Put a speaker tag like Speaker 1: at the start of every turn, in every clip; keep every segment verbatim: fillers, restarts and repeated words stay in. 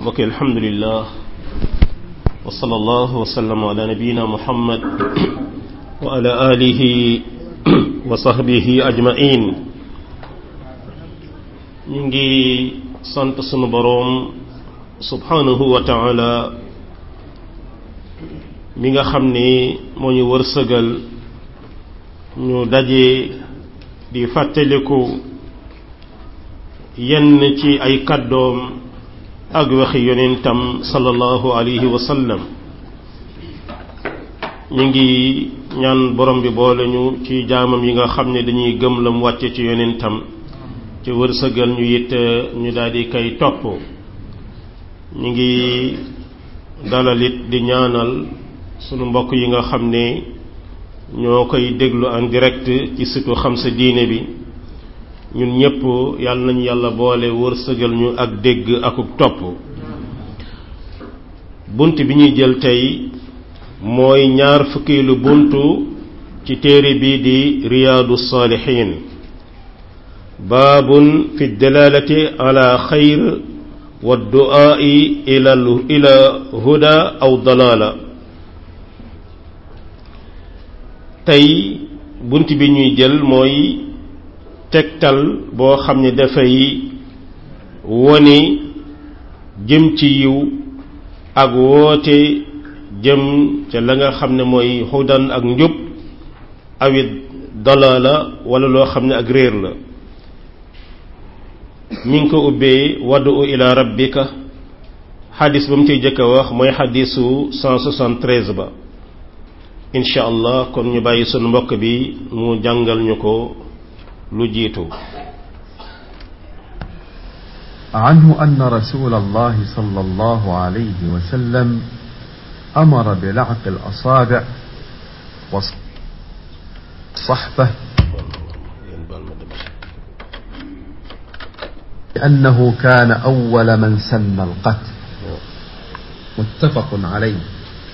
Speaker 1: mbokk alhamdulillah wa sallallahu wa sallam ala nabiyyina muhammad wa ala alihi wa sahbihi ajma'in. ñu ngi sant sunu boroom subhanahu wa ta'ala mi nga xam ne moo ñu wërsëgal ñu daje di fàttaliku yenn ci ay kàddoom ak waxi yonentam sallallahu alayhi wa sallam. ñu ngi ñaan borom bi boole ñu ci jaamam yi nga xam ne dañuy gëm lam wàcce ci yonentam ci wërsëgal ñu it ñu daldi kay topp. ñu ngi dalalit di ñaanal sunu mbokk yi nga xam ne ñoo koy déglu en direct ci site xam sa diine bi. ñun ñëpp yàlla nañu yàlla boole wërsëgal ñu ak dégg akuk topp. bunt bi ñuy jël tey mooy ñaar fukkeelu buntu ci téere bi di riyaadu saalihiin. baabun fi dalalati ala xayr wa du'aa'i ila ila huda aw dalaala. tey bunt bi ñuy jël mooy tegtal boo xam ne dafay wone jëm ci yiw ak woote jëm ca la nga xam ne mooy hudan ak njub awit dalaala wala loo xam ne ak réer la. mi ngi ko ubbee wad'u ila rabbika. xadis ba mu ciy jëkk a wax mooy xadisu cent soixante-treize ba. incha allah kon ñu bàyyi sunu mbokk bi mu jàngal ñu ko lu jiitu.
Speaker 2: عنه أن رسول الله صلى الله عليه وسلم أمر بلعق الأصابع والصحبة لأنه كان أول من سن القتل. متفق عليه.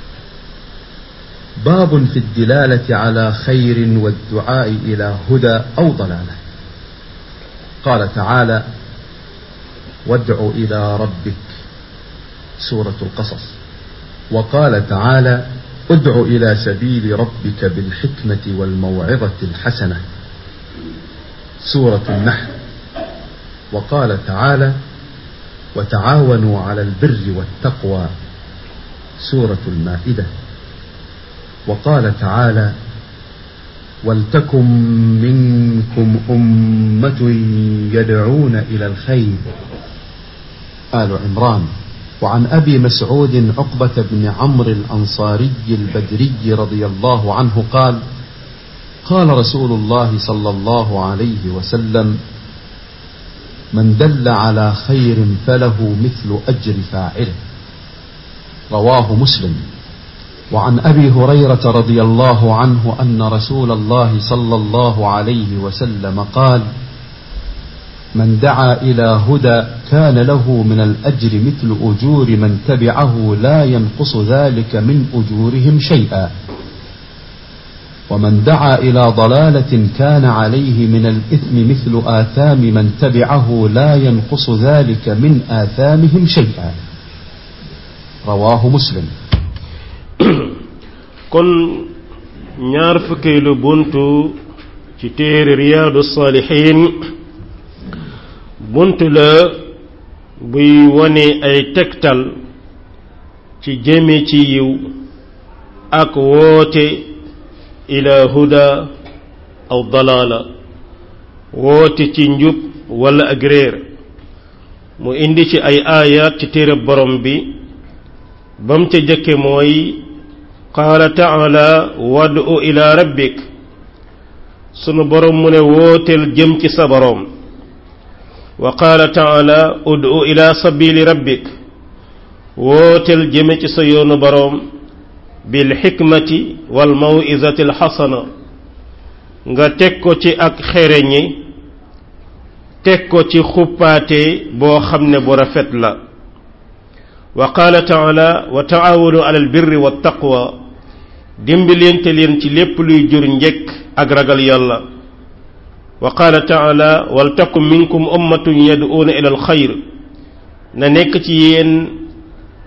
Speaker 2: باب في الدلالة على خير والدعاء إلى هدى أو ضلالة. قال تعالى: وادع إلى ربك، سورة القصص. وقال تعالى: ادع إلى سبيل ربك بالحكمة والموعظة الحسنة، سورة النحل. وقال تعالى: وتعاونوا على البر والتقوى، سورة المائدة. وقال تعالى: ولتكن منكم أمة يدعون إلى الخير، آل عمران. وعن أبي مسعود عقبة بن عمرو الأنصاري البدري رضي الله عنه قال: قال رسول الله صلى الله عليه وسلم: من دل على خير فله مثل أجر فاعله، رواه مسلم. وعن أبي هريرة رضي الله عنه أن رسول الله صلى الله عليه وسلم قال: من دعا إلى هدى كان له من الأجر مثل أجور من تبعه لا ينقص ذلك من أجورهم شيئا، ومن دعا إلى ضلالة كان عليه من الإثم مثل آثام من تبعه لا ينقص ذلك من آثامهم شيئا، رواه مسلم.
Speaker 1: kon ñaar fukkeelu buntu ci téere riyaadu saalihiin buntu la buy wone ay tegtal ci jëme ci yiw ak woote ila huda aw dalaala, woote ci njub wala ak réer. mu indi ci ay aayaat ci téere borom bi. bam ca jëkke mooy qaala ta'ala: wad'u ila rabbik. sunu borom mu ne wooteel jëm ci sa borom. wa qaala ta'ala: ud'u ila sabili rabbik. wooteel jëme ci sa yoonu borom. bil hikmati wal maw'izati al hasana. nga teg ko ci ak xereñi, teg ko ci xuppaate boo xam ne bu rafet la. wa qaala ta'ala: wa ta'awanu ala al birri wat taqwa. dimbalante leen ci lépp luy jur njekk ak ragal yàlla. wa qaala ta'ala: wal takum minkum ummatun yad'una ila al xayr. na nekk ci yéen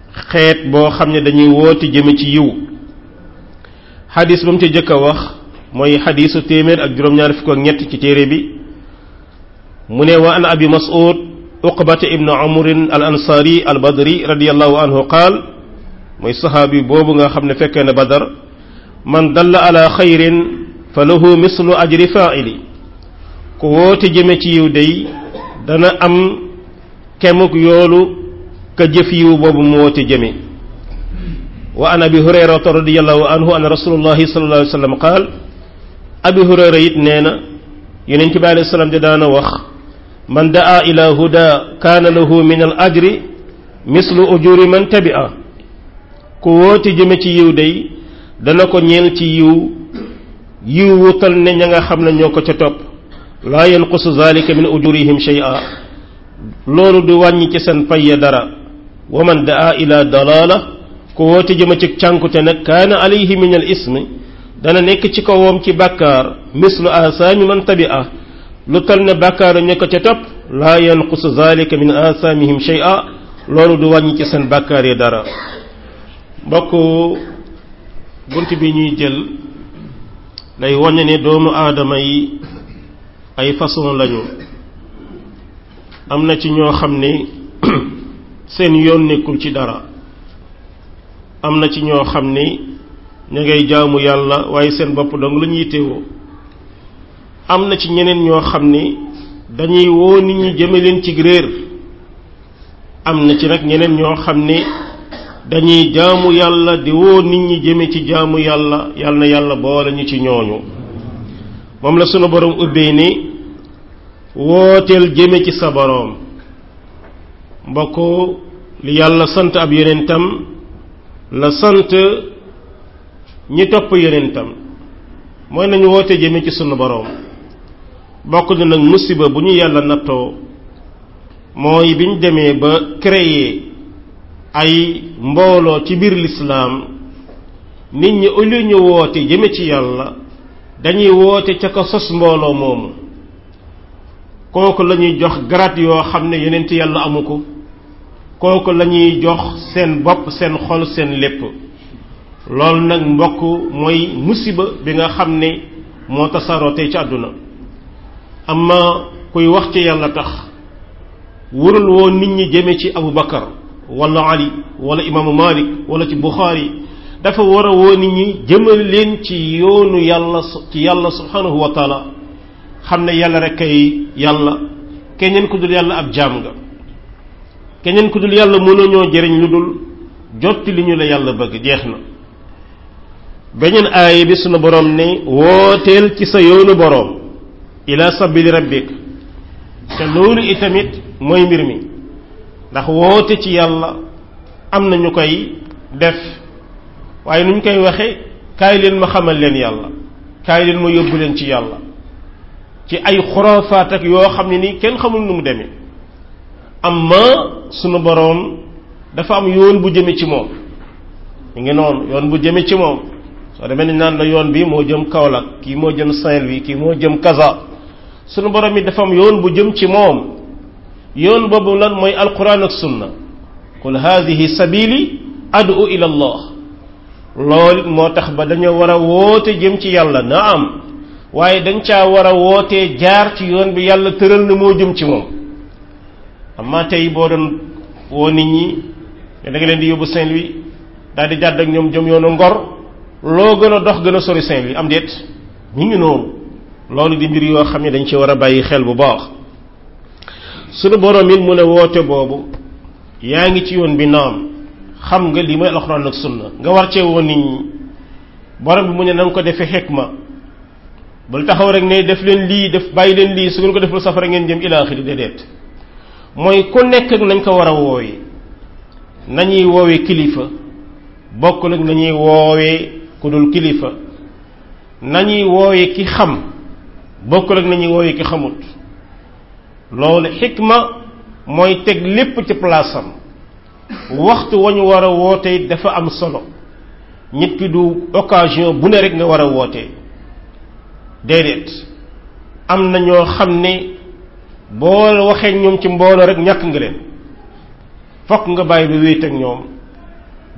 Speaker 1: xeet boo xam ne dañuy woote jëme ci yiw xadis ba mu ca jëkk a wax mooy xadisu téeméer ak juróom-ñaar fukk ak ñett ci téere bi mu ne wa an abi mas'ud uqbata ibnu amrin al ansari al badri radiyallahu anhu qaal mooy saxaabi boobu nga xam ne fekkee na badar man dalla ala xayrin fa lahu mislu ajri fa'ili ku woote jëme ci yiw day dana am kemuk yoolu ka jëf yiw boobu mu woote jëme wa an abi hurayrata radiyallahu anhu an rasulullahi sallallahu alayhi wa sallam qaal abi hurayra it nee na yonent bi alayhi salaam di daana wax man daa ila huda kaana lahu min al ajri mislu ujuri man tabi'a ku woote jëme ci yiw day dana ko ñeel ci yiw yiw wutal ne ña nga xam ne ñoo ko ca topp laa yanqusu zalika min ujurihim shay'a loolu du wàññi ci seen pay ya dara wa man daa ila dalala ku woote jëme ci cànkute nag kaana alayhi min al ismi dana nekk ci kawam ci bàkkaar mislu asaami man tabi'a lu tal ne bàkkaar ña ko ca topp laa yanqusu zalika min asaamihim shay'a loolu du wàññi ci seen bàkkaar ya dara mbokk bunt bi ñuy jël day wàññe ne doomu aadama yi ay façon lañu am na ci ñoo xam ne seen yoon nekkul ci dara am na ci ñoo xam ne ña ngay jaamu yàlla waaye seen bopp dong la ñuy teewoo am na ci ñeneen ñoo xam ne dañuy woo nit ñi jëme leen ci réer am na ci nag ñeneen ñoo xam ne dañuy jaamu yàlla di woo nit ñi jëme ci jaamu yàlla yàlla na yàlla boole ñu ci ñooñu moom la sunu borom ubbee ni wooteel jëme ci sa boroom mbokk li yàlla sant ab yonentam la sant ñi topp yonentam mooy nañu woote jëme ci sunu boroom bokk na nag musiba bu ñu yàlla nattoo mooy bi ñu demee ba créer ay mbooloo ci biir lislaam nit ñi au lieu ñu woote jëme ci yàlla dañuy woote ca ko sos mbooloo moomu kooku la ñuy jox garaat yoo xam ne yonent yàlla amu ko kooku la ñuy jox seen bopp seen xol seen lépp loolu nag mbokk mooy musiba bi nga xam ne moo tasaaroo tey ci àdduna amma kuy wax ci yàlla tax wurul woon nit ñi jëme ci Abu Bakar wala Ali wala imaamu Malik wala ci Bukhari dafa war a woo nit ñi jëmal leen ci yoonu yàlla ci yàlla subhanahu wa taala xam ne yàlla rek kay yàlla keneen ku dul yàlla ab jaam nga keneen ku dul yàlla mënuñoo jëriñ lu dul jotti li ñu la yàlla bëgg jeex na beneen aaya bi sunu borom ne wooteel ci sa yoonu borom ila sabili rabbik te loolu itamit mooy mbir mi ndax woote ci yàlla am na ñu koy def waaye nu ñu koy waxe kaay leen ma xamal leen yàlla kaay leen ma yóbbu leen ci yàlla ci ay xuraafaat ak yoo xam ne ni kenn xamul nu mu demee amma sunu boroom dafa am yoon bu jëme ci moom mi ngi noonu yoon bu jëme ci moom soo demee ni naan la yoon bi moo jëm Kaolack kii moo jëm Saint-Louis kii moo jëm Kaza sunu boroom yi dafa am yoon bu jëm ci moom yoon boobu lan mooy alquran ak sunna qul hadhihi sabili ad'u ila allah loolu moo tax ba dañoo war a woote jëm ci yàlla naam waaye dañ caa war a wootee jaar ci yoon bi yàlla tëral na moo jëm ci moom amma tey boo doon woo nit ñi ne da nga leen di yóbbu Saint-Louis daal di jàdd ak ñoom jëm yoonu Ngor loo gën a dox gën a sori Saint-Louis am déet ñu ngi noonu loolu di mbir yoo xam ne dañ ci war a bàyyi xel bu baax sunu borom it mu ne woote boobu yaa ngi ci yoon bi naam xam nga li mooy alxuraan ak sunna nga war cee woon nit ñi borom bi mu ne na nga ko defee xikma bul taxaw rek ne def leen lii def bàyyi leen lii su ngeen ko deful safara ngeen jëm ila axiri déedéet mooy ku nekk ak nañ ko war a woowee nañuy woowee kilifa bokkul ak nañuy woowee ku dul kilifa nañuy woowee ki xam bokkul ak nañuy woowee ki xamut loolu xikma mooy teg lépp ci place am waxtu wañu war a wootee dafa am solo nit ki du occasion bu ne rek nga war a wootee déedéet am na ñoo xam ne boo waxee ñoom ci mbooloo rek ñàkk nga leen fokk nga bàyyi ba wéet ak ñoom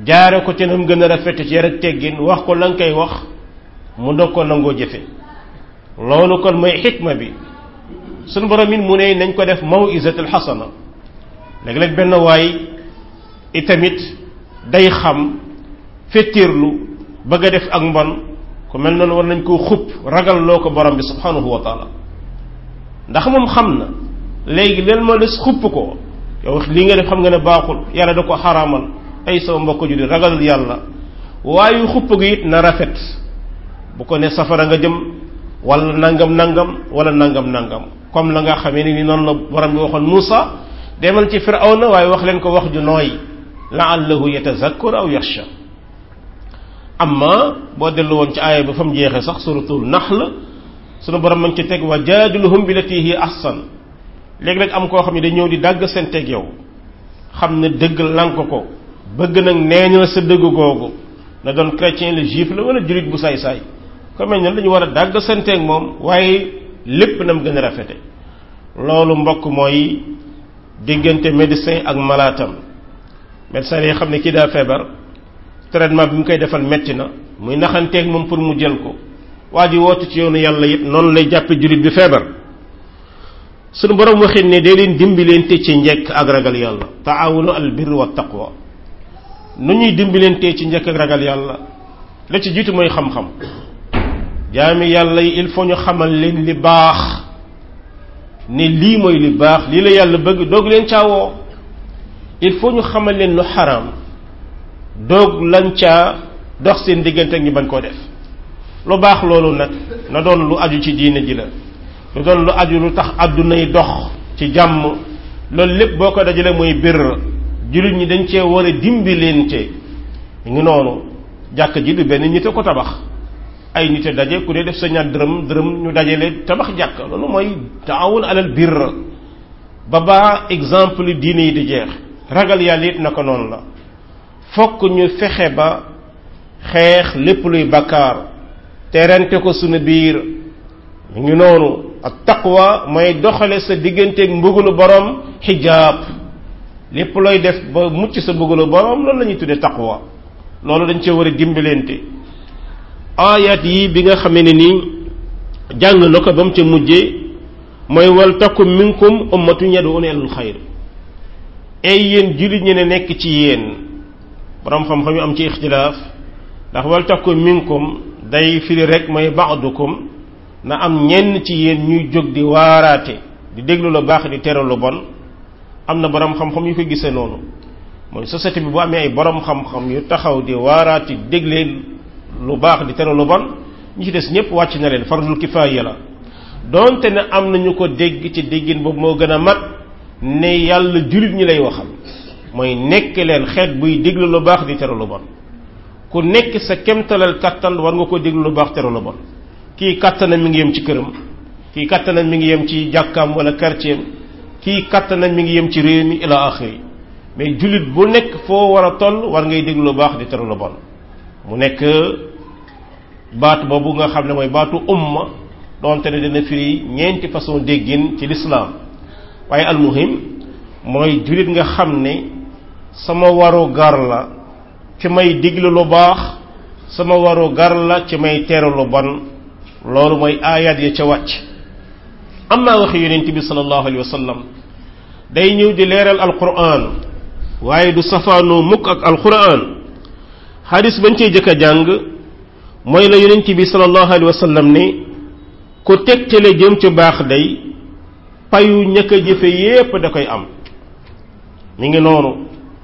Speaker 1: jaare ko ci nam gën a rafete ci yar ak teggin wax ko la nga koy wax mu dog ko nangoo jëfe loolu kon mooy xikma bi sunu borom it mu ne nañ ko def mawisatul xasana léeg-léeg benn waay itamit day xam fettirlu bëgg a def ak mbon ku mel noonu war nañ koo xupp ragal loo ko borom bi subhanahu wa taala ndax moom xam na léegi leen moo des xupp ko yow li nga def xam nga ne baaxul yàlla da ko xaraamal ay sama mbokk ju di ragal yàlla waaye xupp gi it na rafet bu ko ne safara nga jëm wala nangam nangam wala nangam nangam comme la nga xamee ni noonu la borom bi waxoon Muusa demal ci Firawna waaye wax leen ko wax ju nooy la'allahu yatazakkaru aw yaxsha amma boo dellu woon ci aaya ba fa mu jeexee sax suratul Nahl sunu borom ma ngi ci teg wa jaadiluhum billati hiya ahsan léegi-léeg am koo xam ne day ñëw di dàgg seen teg yow xam ne dëgg lank ko bëgg nag neenal sa dëgg googu na doon chrétien la juif la wala jurit bu saay-saay ko mel ne dañu war a dàgg seen teg moom waaye lépp na mu gën a rafete loolu mbokk mooy diggante médecin ak malaatam médecin yi xam ne kii daa feebar traitement bi mu koy defal metti na muy naxanteeg moom pour mu jël ko waa ji wootu ci yoonu yàlla it noonu lay jàppe jullit bi feebar sunu borom waxin ne day leen dimbalante ci njekk ak ragal yàlla taawunu al birr wa taqwa nu ñuy dimbalante ci njekk ak ragal yàlla la ci jiitu mooy xam-xam jaami yàlla yi il faut ñu xamal leen li baax ne lii mooy li baax lii la yàlla bëgg doog leen caawoo il faut ñu xamal leen lu xaraam doog lañ caa dox seen diggante ak ñi bañ koo def lu baax loolu nag na doon lu aju ci diine ji la lu doon lu aju lu tax àdduna yi dox ci jàmm loolu lépp boo ko dajale mooy birr jullit ñi dañ cee war a dimbalante ngi noonu jàkk ji du benn nit a ko tabax ay nit a daje ku dee def sa ñaar dërëm dërëm ñu dajale tabax jàkk loolu mooy taawun alal birr ba baa exemple diine yi di jeex ragal yàlla it naka noonu la fokk ñu fexe ba xeex lépp luy bakkaar terante ko sunu biir mi ngi noonu ak taqwa mooy doxale sa digganteeg mbugulu borom xijaab lépp looy def ba mucc sa mbugulu borom loolu la ñuy tuddee taqwa loolu dañ cee war a dimbalante ayat yi bi nga xamee ne nii jàng na ko ba mu ca mujjee mooy wal takum minkum ummatun yad'una ilal xayr ay yéen jullit ñi ne nekk ci yéen borom xam-xam yu am ci ixtilaaf ndax wal takum minkum day firi rek mooy ba'dukum na am ñenn ci yéen ñuy jóg di waaraate di déglu lu baax di tere lu bon am na borom xam-xam yu ko gisee noonu mooy société bi bu amee ay borom xam-xam yu taxaw di waaraate di déglee lu baax di tere lu bon ñi ci des ñëpp wàcc na leen fardul kifaaya la donte ne am na ñu ko dégg ci déggin boobu moo gën a mat ne yàlla jullit ñi lay waxal mooy nekk leen xeet buy déglu lu baax di tere lu bon ku nekk sa kemtalal kattan war nga ko déglu lu baax tere lu bon kii kattanam mi ngi yem ci këram kii kattanam mi ngi yem ci jàkkaam wala quartier kii kattanam mi ngi yem ci réew mi ila axiri mais jullit bu nekk foo war a toll war ngay déglu lu baax di tere lu bon mu nekk baatu boobu nga xam ne mooy baatu umma donte ne dina firi ñeenti façon déggin ci lislaam waaye almuhim mooy jullit nga xam ne sama waru gar la ci may diglu lu baax sama waru gar la ci may tere lu bon loolu mooy aayaat ya ca wàcc am naa waxi yonent bi sallallahu alayhi wa sallam day ñëw di leeral alquran waaye du safaanoo mukk ak alquran xadis bañ cey jëkk a jàng mooy la yonent bi sallallahu alayhi wa sallam ne ku tegtale jëm ci baax day payu ñëkk a jëfe yépp da koy am mi ngi noonu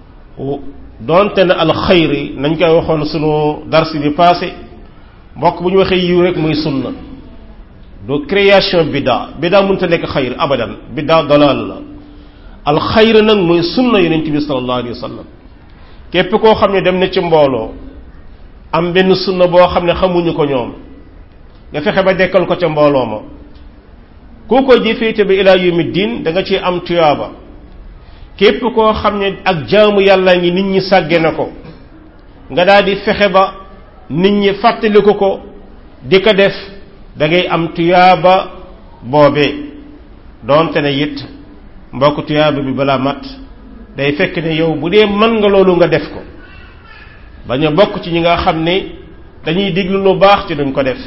Speaker 1: doonte ne alxayri nañ koy waxoon sunu dars bi passé mbokk bu ñu waxee yiw rek muy sunna do création biddaa biddaa mënta nekk xayr abadan biddaa dalal la alxayr nag muy sunna yonent bi sallallahu alayhi wa sallam képp koo xam ne dem na ci mbooloo am benn sunna boo xam ne xamuñu ko ñoom nga fexe ba dekkal ko ca mbooloo ma ku ko jëfeete ba ilaa yawmi diin da nga ci am tuyaaba képp koo xam ne ak jaamu yàlla ngi nit ñi sàgge na ko nga daal di fexe ba nit ñi fàttaliku ko di ko def da ngay am tuyaaba boobee doonte ne it mbokk tuyaaba bi balaa mat day fekk ne yow bu dee mën nga loolu nga def ko bañ a bokk ci ñi nga xam ne dañuy diglu lu baax ci duñ ko def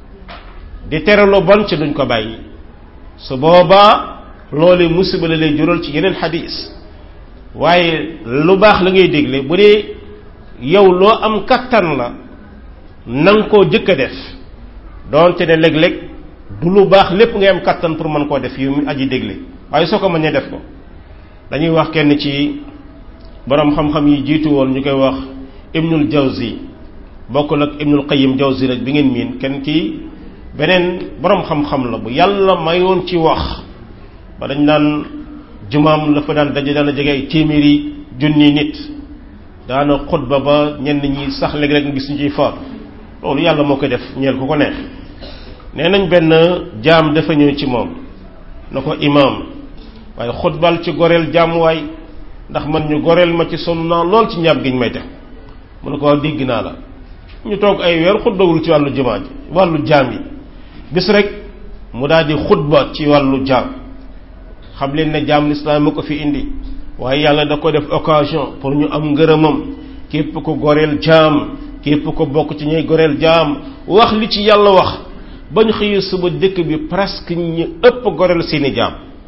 Speaker 1: di tere lu bon ci duñ ko bàyyi su boobaa loolu musiba la lay jural ci yeneen xadis waaye lu baax la ngay digle bu dee yow loo am kattan la nang koo jëkk a def doonte ne léeg-léeg du lu baax lépp ngay am kattan pour mën koo def yu mu aji digle waaye soo ko mënee def ko dañuy wax kenn ci borom xam-xam yi jiitu woon ñu koy wax ibnul jawzi bokkul ak ibnul qayyim jawzi rek bi ngeen miin kenn kii beneen borom xam-xam la bu yàlla mayoon ci wax ba dañ daan jumaam la fa daan daje daan jege ay téeméeri junni nit daana xutba ba ñenn ñi sax léeg-léeg nga gis ñu ciy faatu loolu yàlla moo koy def ñeel ku ko neex nee nañ benn jaam dafa ñëw ci moom na ko imaam waaye xutbal ci goreel jaam waay ndax man ñu goreel ma ci sonn naa lool ci ñaab gi ñu may teg mu ne ko wax dégg naa la ñu toog ay weer xutbawul ci wàllu jumaa ji wàllu jaam yi bis rek mu daal di xutba ci wàllu jaam xam leen ne jaam lislaam ma ko fi indi waaye yàlla da ko def occasion pour ñu am ngërëmam képp ko goreel jaam képp ko bokk ci ñuy goreel jaam wax li ci yàlla wax bañ xëyee suba dëkk bi presque ñu ëpp goreel seeni jaam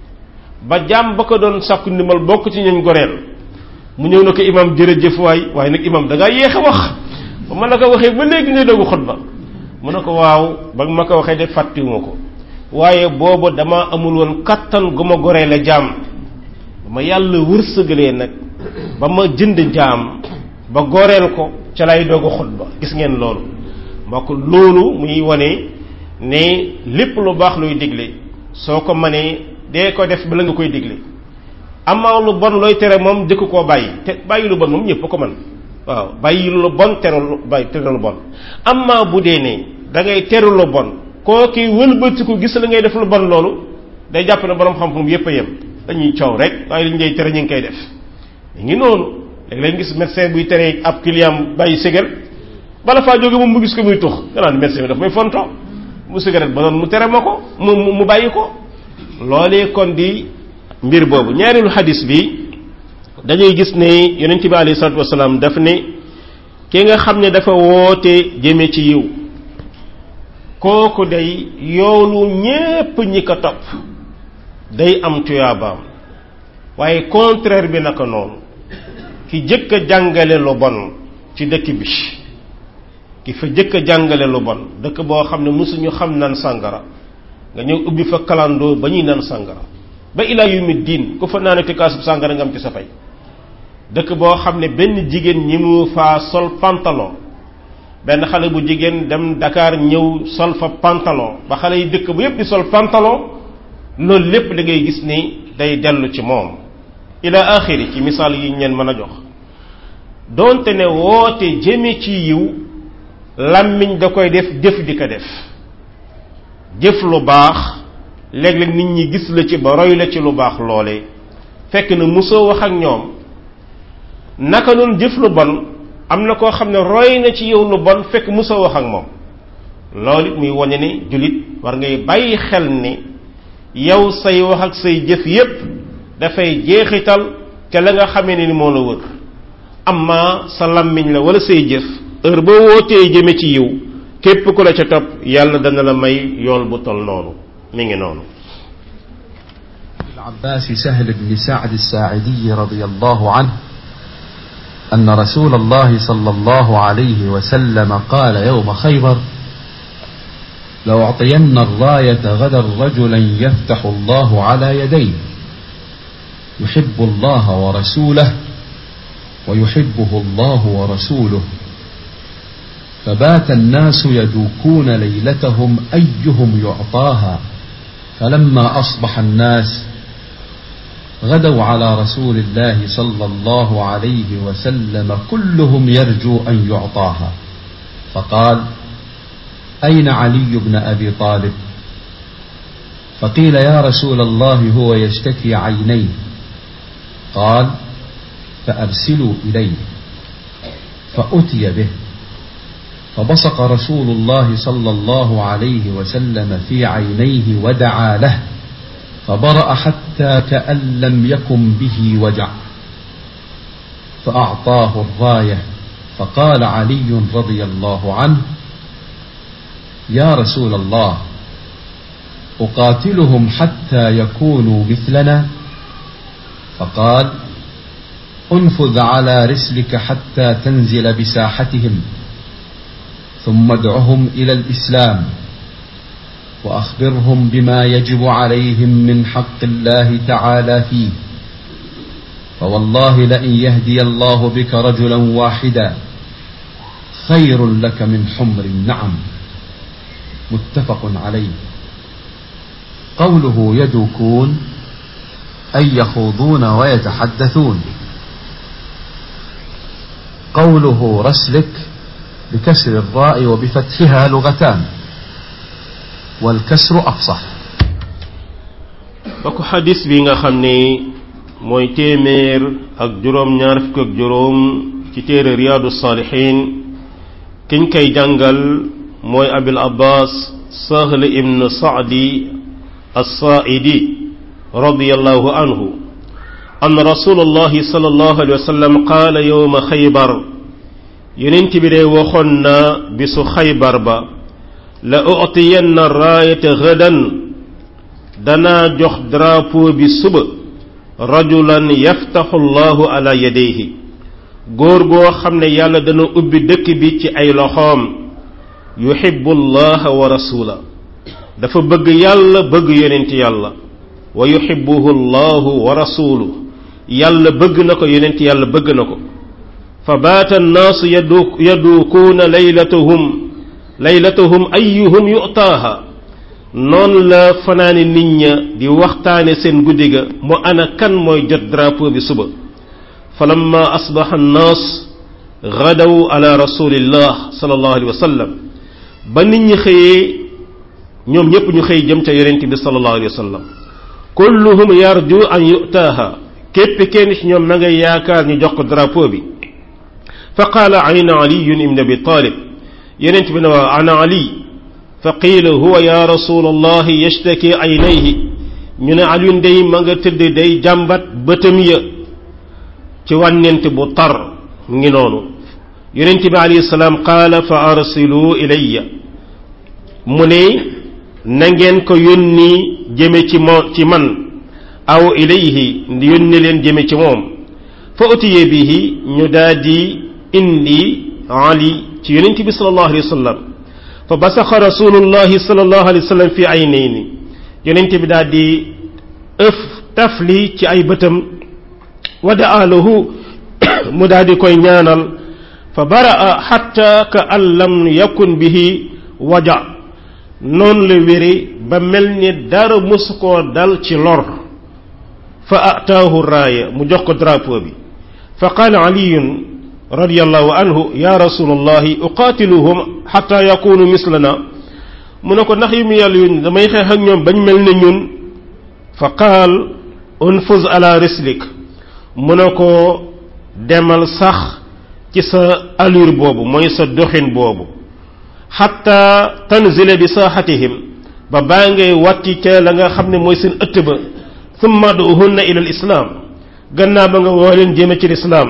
Speaker 1: ba jaam ba ko doon sàkku ndimbal bokk ci ñuñ goreel mu ñëw na ko imam jërëjëf waay waaye nag imam da ngaa yéex a wax ba ma la ko waxee ba léegi ngay doogu xutba mu ne ko waaw ba ma ko waxee de fàttiwuma ko waaye boobu dama amul woon kattan gu ma goree la jaam ba ma yàlla wërsëgalee nag ba ma jënd jaam ba goreel ko ca lay doogu xutba gis ngeen loolu mbokk loolu muy wane ne lépp lu baax luy digle soo ko mënee dee ko def bala nga koy digle amaa lu bon looy tere moom jëkk koo bàyyi te bàyyi lu bon moom ñëpp ko mën waaw bàyyi lu bon tere lu bàyyi tere lu bon amaa bu dee ne da ngay tere lu bon koo ki wëlbatiku gis la ngay def lu bon loolu day jàpp ne borom xam-xam yépp a yem dañuy coow rek waaye li ñu ngay tere ñu ngi koy def ngi noonu léeg-léeg gis médecin buy tere ab client bàyyi cigarette bala faa jóge moom mu gis ko muy tux nga naan médecin bi daf may fonto mu cigarette ba doon mu tere ma ko mu mu bàyyi ko loolee kon di mbir boobu ñaareelu xadis bi dañuy gis ne yonent bi alayhi salaatu wasalaam daf ne ki nga xam ne dafa woote jëme ci yiw kooku day yoolu ñépp ñi ko topp day am tuyaabaam waaye contraire bi naka noonu ki jëkk a jàngale lu bon ci dëkk bi ki fa jëkk a jàngale lu bon dëkk boo xam ne mësuñu xam naan sàngara nga ñëw ubbi fa kalandoo ba ñuy naan sàngara ba ilaa yawmi diin ku fa naanati kaasub sàngara nga am ci sa pay dëkk boo xam ne benn jigéen ñi mu faa sol pantalon benn xale bu jigéen dem Dakar ñëw sol fa pantalon ba xale yi dëkk bu yépp di sol pantalon loolu lépp da ngay gis ni day dellu ci moom ila axiri ci misaal yi ñeen mën a jox doonte ne woote jëme ci yiw làmmiñ da koy def jëf di ko def jëf lu baax léeg-léeg nit ñi gis la ci ba roy la ci lu baax loole fekk na musoo wax ak ñoom naka noonu jëf lu bon am na koo xam ne roy na ci yow lu bon fekk musoo wax ak moom loolu it muy wane ne jullit war ngay bàyyi xel ne yow say wax ak say jëf yépp dafay jeexital ca la nga xamee ne ni moo la wër amma sa làmmiñ la wala say jëf heure boo wootee jëme ci yiw képp ku la ca topp yàlla dana la may yool bu tol noonu mi ngi noonu
Speaker 2: العباس سهل بن سعد الساعدي رضي الله عنه أن رسول الله صلى الله عليه وسلم قال يوم خيبر لأعطين الراية غدا رجلا يفتح الله على يديه يحب الله ورسوله ويحبه الله ورسوله فبات الناس يدوكون ليلتهم أيهم يعطاها فلما أصبح الناس غدوا على رسول الله صلى الله عليه وسلم كلهم يرجو أن يعطاها فقال أين علي بن أبي طالب؟ فقيل يا رسول الله هو يشتكي عينيه. قال فأرسلوا إليه فأتي به فبصق رسول الله صلى الله عليه وسلم في عينيه ودعا له فبرأ حتى كأن لم يكن به وجع فأعطاه الراية فقال علي رضي الله عنه: يا رسول الله، أقاتلهم حتى يكونوا مثلنا؟ فقال: انفذ على رسلك حتى تنزل بساحتهم، ثم ادعهم إلى الإسلام، وأخبرهم بما يجب عليهم من حق الله تعالى فيه، فوالله لئن يهدي الله بك رجلا واحدا خير لك من حمر النعم. متفق عليه. قوله يدوكون أي يخوضون ويتحدثون. قوله رسلك بكسر الراء وبفتحها لغتان، والكسر أفصح.
Speaker 1: bako hadis bi nga xam ne mooy téeméer ak juróom ñaar fukk ak juróom ci téere Riyadu Salihin, kiñ koy jàngal mooy Abil Abbas Sahl ibn Sa'di as-Sa'idi radiyallahu anhu anna rasulullahi sallallahu alayhi wa sallam qaala yawma Khaybar, yonent bi de waxoon na bisu Khaybar ba: la u'tiyanna raayata ghadan, danaa jox drapeau bi suba rajulan yaftahu Allahu ala yadayhi, góor goo xam ne yàlla dana ubbi dëkk bi ci ay loxoom. yuhibbu Allaha wa rasula, dafa bëgg yàlla bëgg yonent yàlla. wa yuhibbuhu Allahu wa rasuluhu, yàlla bëgg na ko yonent yàlla bëgg na ko. fa baata annaasu yaduukuuna laylatuhum laylatuhum ayyuhum yu'taaha, noonu la fanaani nit ña di waxtaane seen guddi ga mu ana kan mooy jot drapeau bi suba. falamma asbaha annaas gadaw ala rasulillah sallallahu alayhi wa sallam, ba nit ñi xëyee ñoom ñépp ñu xëy jëm ca yonent bi sallallahu alayhi wa sallam. kulluhum yarju an yu'taaha, képp kenn ci ñoom ma ngay yaakaar ñu jox ko drapeau bi. fa qaala ayna aliyun ibn abi talib, yonent bi ne waa ana ali. fa qiila huwa ya rasulallahi yashtaki aynayhi, ñu ne aliyun day ma nga tëdd day jàmbat bëtam ya ci wànnent bu tar ngi noonu. yonent bi alayhi salaam qaala fa arsilu ilayya, mu ne na ngeen ko yónni jëme ci moo ci man, aw ilayhi yónni leen jëme ci moom. fa utiye bihi, ñu daldi indi ali ci yonent bi sallallahu alayhi wa sallam. fa basaxa rasulullahi sallallahu alayhi wa sallam fi aynayni, yonent bi daldi ëf tafli ci ay bëtam. wa daa lahu, mu daldi koy ñaanal. fa baraa hatta ka an lam yakun bihi waja, noonu la wéri ba mel ni dara musu koo dal ci lor. fa ataahu raaya, mu jox ko drapeau bi. fa qaala aliyun radiyallahu anhu: ya rasulallahi uqaatiluhum hatta yakunu mislana, mu ne ko ndax yu mu yàlla yun damay xeex ak ñoom bañ mel ne ñun. fa qaal unfuz ala rislik, mu ne ko demal sax ci sa allure boobu, mooy sa doxin boobu. hatta tanzila bi saaxatihim, ba baa ngay wàtti ca la nga xam ne mooy seen ëtt ba. thumma duhunna ila al islam, gannaaw ba nga woo leen jëme ci lislaam.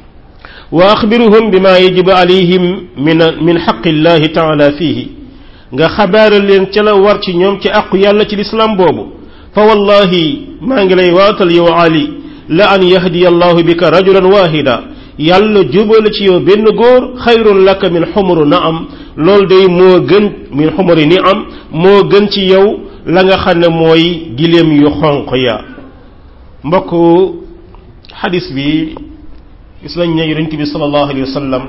Speaker 1: wa axbiruhum bima yajibu alayhim min min xaqillahi taala fiihi, nga xabaaral leen ca la war ci ñoom ci àqu yàlla ci lislaam boobu. fa wallahi maa ngi lay waatal yow ali, la an yahdiya allahu bika rajulan wahida, yàlla jubale ci yow benn góor, xayrun laka min xumuri naam, loolu day moo gën min xumuri ni am moo gën ci yow la nga xam ne mooy giléem yu xonq ya. mbokk xadis bi gis nañ ne yonent bi sallallahu alayhi wa sallam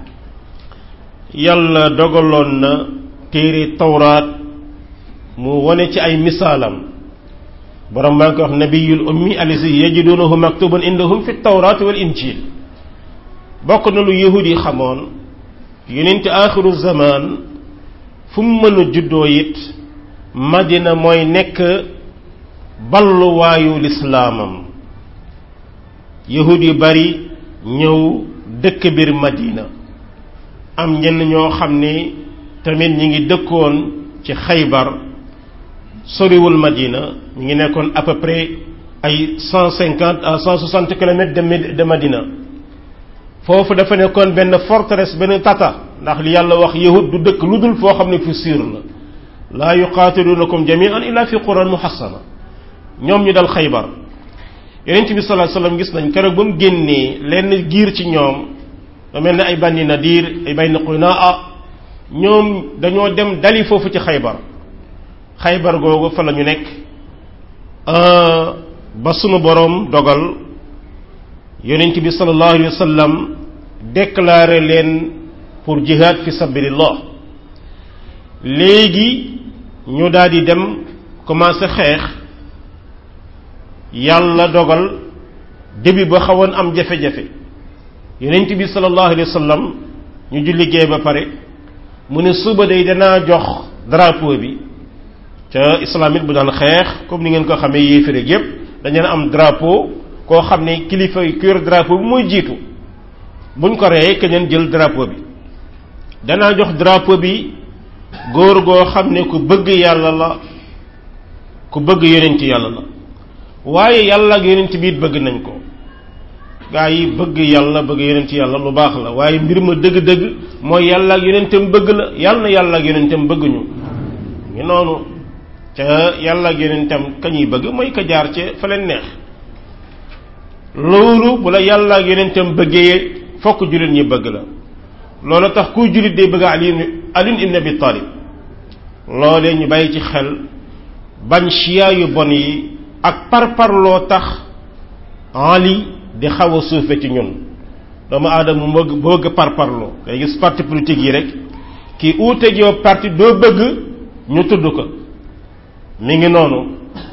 Speaker 1: yàlla dogaloon na téere tawraat mu wane ci ay misaalam. borom maa ngi ko wax nabiyul ummi allazi yajidunahu maktuban indahum fi tawraat wal injil. bokk na lu yahud yi xamoon, yonent axiru zaman fu mu mën a juddoo it madina mooy nekk balluwaayu lislaamam. yahud yu bari ñëw dëkk biir madina, am ñenn ñoo xam ne tamit ñi ngi dëkkoon ci Xaybar, soriwul madina, ñi ngi nekkoon à peu près ay cent cinquante à cent soixante kilomètres de de madina. foofu dafa nekkoon benn forteresse benn tata ndax li yàlla wax yahud du dëkk lu dul foo xam ne fu sûr la laa yuqaatilunakum jami'an illa fi quran muhassana ñoom ñu dal Xaybar yonent bi sallallahu alayhi wasallam gis nañ keroog ba mu génnee lenn giir ci ñoom da mel ne ay Bani Nadir ay Bani Qunaa ñoom dañoo dem dali foofu ci Xaybar Xaybar googu fa la ñu nekk ba sunu boroom dogal yonent bi sallallahu alayhi wasallam déclaré leen pour jihad fi sabilillah léegi ñu daal di dem commencé xeex yàlla dogal début ba xawoon am jafe-jafe yonent bi sallallahu alayhi wasallam ñu julli gee ba pare mu ne suba day danaa jox drapeau bi ca islamit bu daan xeex comme ni ngeen ko xamee yéefare yépp dañu am drapeau koo xam ne kilifa yi ku yor drapeau bi mooy jiitu buñ ko reyee keneen jël drapeau bi danaa jox drapeau bi góor goo xam ne ku bëgg yàlla la ku bëgg yonent yàlla la waaye yàlla ak yonent bi it bëgg nañ ko gaa yi bëgg yàlla bëgg yonent yàlla lu baax la waaye mbir ma dëgg-dëgg mooy yàlla ak yonentam bëgg la yàlla na yàlla ak yonentam bëgg ñu ngi noonu ca yàlla ak yonentam ka ñuy bëgg mooy ka jaar ci fa leen neex loolu bu la yàlla ak yonentam bëggee fokk jullit ñi bëgg la loolu tax kuy jullit day bëgg Ali Ali ibn Abi Talib loolee ñu bàyyi ci xel bañ chia yu bon yi ak parparloo tax Ali di xaw a suufe ci ñun doomu aadama mu bëgg parparloo day gis parti politique yi rek kii uuteeg yow parti doo bëgg ñu tudd ko mi ngi noonu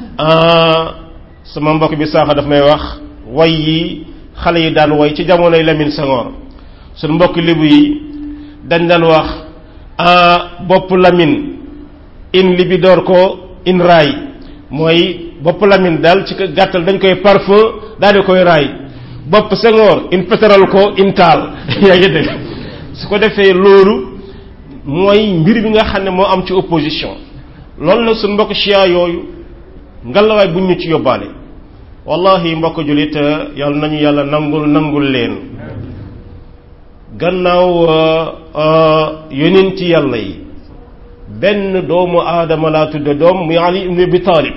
Speaker 1: sama mbokk bi saaxa daf may wax way yi xale yi daan way ci jamonoy Lamine Senghor suñu mbokk libu yi dañ daan wax bopp Lamine in libi door ko in raay mooy bopp Lamine daal ci gàttal dañ koy parfum daal di koy raay bopp Senghor in pétrole ko in taal yaa ngi dégg su ko defee loolu mooy mbir bi nga xam ne moo am ci opposition loolu nag suñu mbokk chia yooyu ngalawaay buñ ñu ci yóbbaale wallahi mbokk jullit yàlla nañu yàlla nangul nangul leen gannaaw yonent yàlla yi benn doomu aadama laa tudde doom muy Ali ibn Abi Talib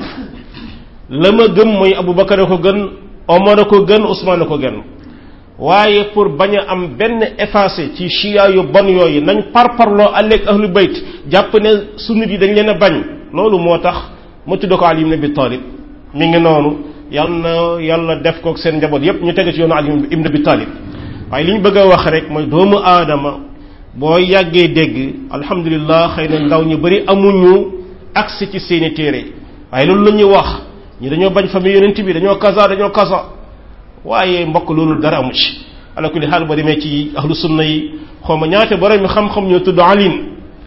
Speaker 1: la ma gëm mooy Abubakar a ko gën Omar a ko gën Ousmane a ko gën waaye pour bañ a am benn effacé ci chia yu bon yooyu nañ parparloo àlleeg ahlu bayt jàpp ne sunnit yi dañ leen a bañ loolu moo tax ma tudde ko Ali ibn Abi Talib mi ngi noonu yàlla na yàlla def kook seen njaboot yépp ñu tege ci yoonu Ali ibn Abi Talib waaye li ñu bëgg a wax rek mooy doomu aadama boo yàggee dégg alhamdulilah xëy na ndaw ñu bari amuñu accès ci seeni téere waaye loolu la ñuy wax ñi dañoo bañ famille yonent bi dañoo kasa dañoo kasa waaye mbokk loolu dara amu ci ala kulli xaal ba demee ci ahlu sunna yi xawma ñaata borom mi xam-xam ñoo tudd Alioune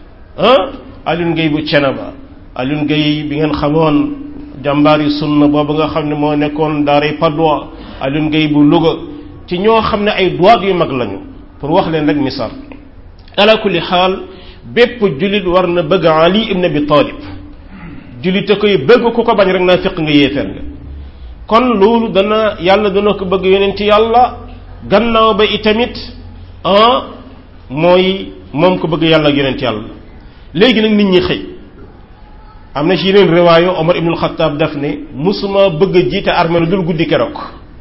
Speaker 1: ah Alioune Gueye bu Cenaba Alioune Gueye bi ngeen xamoon jàmbaari sunna boobu nga xam ne moo nekkoon daaray Padoa Alioune Gueye bu Louga ci ñoo xam ne ay droit yu mag lañu pour wax leen rek misaal ala kulli xaal bépp jullit war na bëgg Ali ibn Abi Talib jullite koy bëgg ku ko bañ rek naa fiq nga yéefeer nga kon loolu dana yàlla dana ko bëgg yonent yàlla gannaaw ba itamit ah mooy moom ko bëgg yàlla ak yonent yàlla léegi nag nit ñi xëy am na ci yeneen riwaayo Omar ibnul Xattaab daf ne musuma bëgg a jiite armée lu dul guddi keroog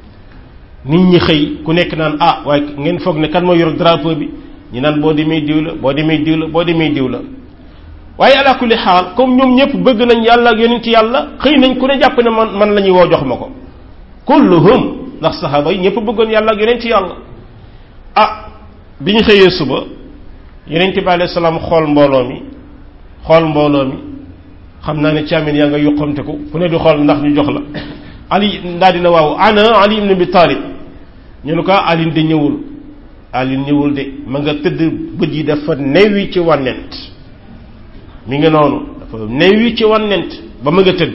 Speaker 1: nit ñi xëy ku nekk naan ah waaye ngeen foog ne kan moo yor drapeau bi ñu naan boo demee diw la boo demee diw la boo demee diw la waaye ala kulli xaal comme ñoom ñëpp bëgg nañ yàlla ak yonent yàlla xëy nañ ku ne jàpp ne man man la ñuy woo jox ma ko kulluhum ndax saxaaba yi ñëpp bëggoon yàlla ak yonent yàlla ah bi ñu xëyee suba yonent bi alayhi salaam xool mbooloo mi xool mbooloo mi xam naa ne caamin yaa nga yuqamte ko ku ne di xool ndax ñu jox la ali ndaa dina waaw ana Ali ibn Abi Talib ñu ne ko Ali de ñëwul Ali ñëwul de ma nga tëdd bët yi dafa newi ci wànnent mi ngi noonu dafa newi ci wànnent ba ma nga tëdd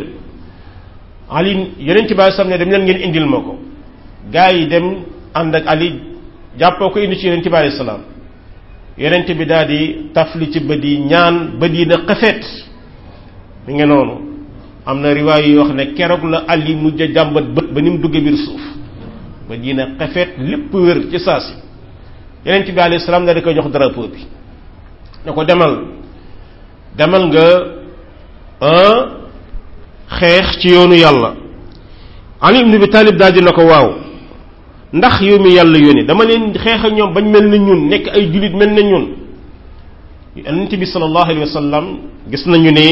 Speaker 1: Ali yonent bi sam ne dem leen ngeen indil ma ko gaa yi dem ànd ak Ali jàppoo ko indi ci yonent bi alayhi salaam yonent bi daal di tafli ci bët yi ñaan bët yi na xefeet mi ngi noonu am na riwaay yi wax ne keroog la Ali mujj a jàmbat bët ba ni mu duggee biir suuf bët yi na xefeet lépp wér ci saa si yonent bi alayhi salaam da koy jox drapeau bi ne ko demal demal nga xeex ci yoonu yàlla. Ali ibn Abi Talib daal dina ko waaw ndax yow mi yàlla yónni dama leen xeex ak ñoom bañ mel na ñun nekk ay jullit mel na ñun. yonent bi sallallahu alayhi wa sallam gis nañu ne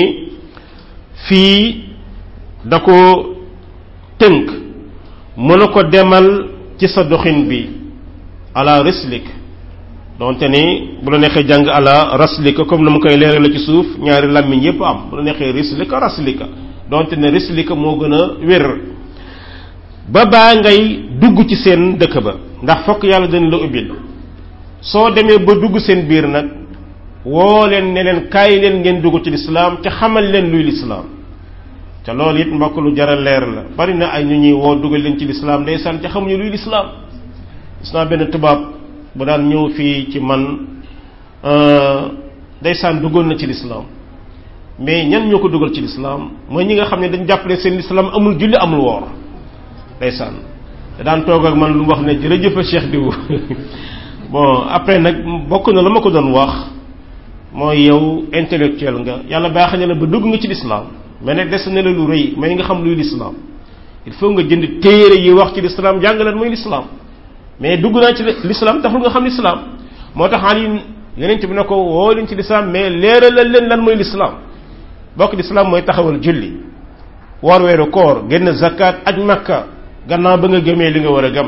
Speaker 1: fii da ko tënk mën a ko demal ci sa doxin bi ala rislik donte ni bu la neexee jàng ala raslika comme na mu koy leeral la ci suuf ñaari làmmiñ yépp am bu la neexee rislika raslika donte ne rislika moo gën a wér ba baa ngay dugg ci seen dëkk ba ndax fokk yàlla dañ la ubbil soo demee ba dugg seen biir nag woo leen ne leen kaay leen ngeen dugg ci lislaam te xamal leen luy lislaam te loolu it mbokk lu jar a leer la bari na ay ñu ñuy woo dugal leen ci lislaam ndeysaan te xamuñu luy lislaam gis naa benn tubaab bu daan ñëw fii ci man ndeysaan duggoon na ci lislaam mais ñan ñoo ko dugal ci lislaam mooy ñi nga xam ne dañ jàppale seen lislaam amul julli amul woor ndeysaan te daan toog ak man lu mu wax ne jërëjëf Cheikh diw bon après nag bokk na la ma ko doon wax mooy yow intellectuel nga yàlla baax na la ba dugg nga ci lislaam mais nag des na la lu rëy may nga xam luy lislaam il faut nga jënd téere yi wax ci lislaam jàngaleen mooy lislaam mais dugg naa ci lislaam taxul nga xam lislaam moo tax Ali yonent bi ne ko woo leen ci lislaam mais leeralal leen lan mooy lislaam bokk lislaam mooy taxawal julli woor weeru koor génn zakat aj makka gannaaw ba nga gëmee li nga war a gëm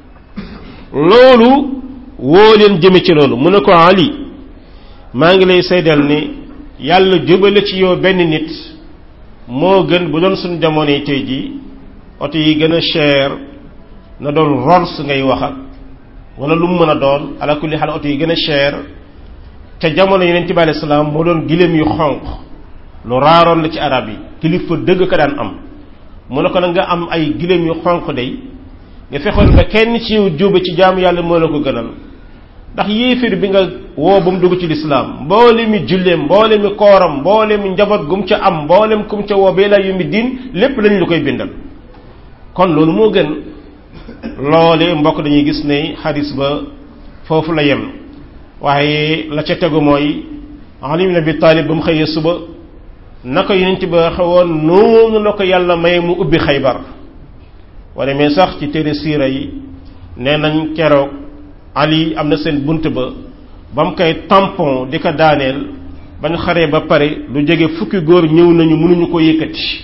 Speaker 1: loolu woo leen jëme ci loolu mu ne ko Ali maa ngi lay seedal ni yàlla jubale ci yow benn nit moo gën bu doon suñu jamono yi tey ji oto yi gën a cher na doon Rolls ngay waxat wala lu mu mën a doon ala kulli xaal oto yi gën a cher te jamono yonent bi alayhi salaam moo doon giléem yu xonq lu raaroon la ci arab yi kilifa dëgg ka daan am mu ne ko nag nga am ay giléem yu xonq day nga fexoon ba kenn ci yow jóobe ci jaamu yàlla moo la ko gënal ndax yéefir bi nga woo ba mu dugg ci lislaam mboole mi julleem mboole mi kooram mboole mi njaboot gum ca am mboolem kum ca woo bee la yu mi diin lépp lañ lu koy bindal kon loolu moo gën loole mbokk dañuy gis ne xadis ba foofu la yem waaye la ca tegu mooy Ali ibn Abi Talib ba mu xëyee suba naka yonent ba xewoon noonu la ko yàlla may mu ubbi Xaybar wala mais sax ci téere siira yi nee nañ keroog Ali am na seen bunt ba ba mu koy tampon di ko daaneel bañ xaree ba pare lu jege fukki góor ñëw nañu mënuñu ko yëkkati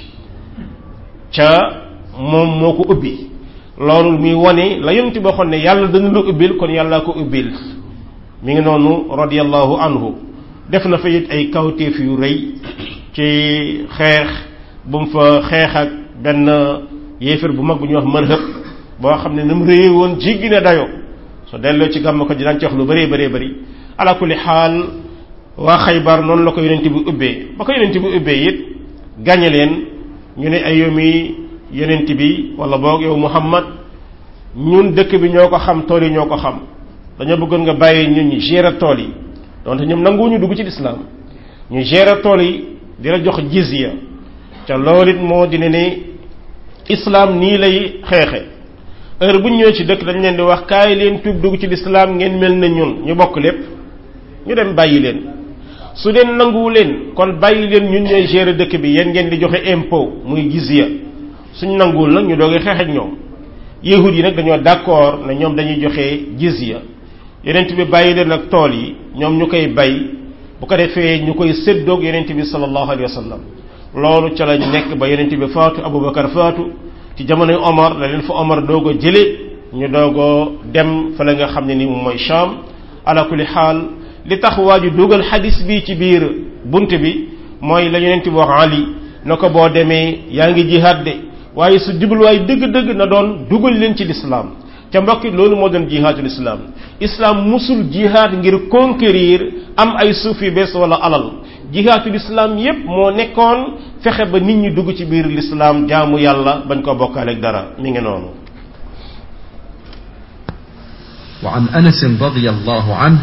Speaker 1: ca moom moo ko ubbi loolu muy wane la yonent ba xoon ne yàlla dana la ubbil kon yàlla ko ubbil mi ngi noonu radiyallahu anhu def na fa it ay kawteef yu rëy ci xeex bu mu fa xeex ak benn yéefar bu mag bu ñuy wax Marhab boo xam ne ni mu rëyee woon jéggi na dayoo so delloo ci gàmm ko di daan ci wax lu bëree bëree bëri ala kulli xaal waa Xaybar noonu la ko yonent bi ubbee ba ko yonent bi ubbee it gañe leen ñu ne ay yomi yonent bi wala boog yow Muhammad ñun dëkk bi ñoo ko xam tool yi ñoo ko xam dañoo bëggoon nga bàyyi ñun ñi gérer tool yi donte ñoom nanguwuñu dugg ci lislaam ñu gérer tool yi di la jox jizya ca loolu it moo di ne ne islam nii lay xeexe heure bu ñu ñëwee ci dëkk dañ leen di wax kaay leen tuub dugg ci lislaam ngeen mel na ñun ñu bokk lépp ñu dem bàyyi leen su leen nanguwu leen kon bàyyi leen ñun ñooy gérer dëkk bi yéen ngeen di joxe impôt muy jizya suñ nanguwul nag ñu doogee xeex ak ñoom yahud yi nag dañoo d'accord ne ñoom dañuy joxe jizya yonent bi bàyyi leen ak tool yi ñoom ñu koy bay bu ko defee ñu koy séddoog yonent bi sallallahu alayhi wa sallam loolu ca lañ nekk ba yonent bi faatu Abubakar faatu ci jamonoy Omar la leen fa Omar doog a jële ñu doogoo dem fa la nga xam ne ni moom mooy Sham ala kulli xaal li tax waa ji dugal xadis bi ci biir bunt bi mooy la yonent bi wax Ali na ko boo demee yaa ngi jihaad de waaye su jubluwaay dëgg-dëgg na doon dugal leen ci lislaam ca mbokki loolu moo doon jihaadul islam islam musul jihaad ngir conquérir am ay suuf yu bees wala alal jihaadul islam yépp moo nekkoon fexe ba nit ñi dugg ci biir lislaam jaamu yàlla bañ ko bokkaale ak dara mi ngi noonu.
Speaker 2: wa an Anas radiyallahu anhu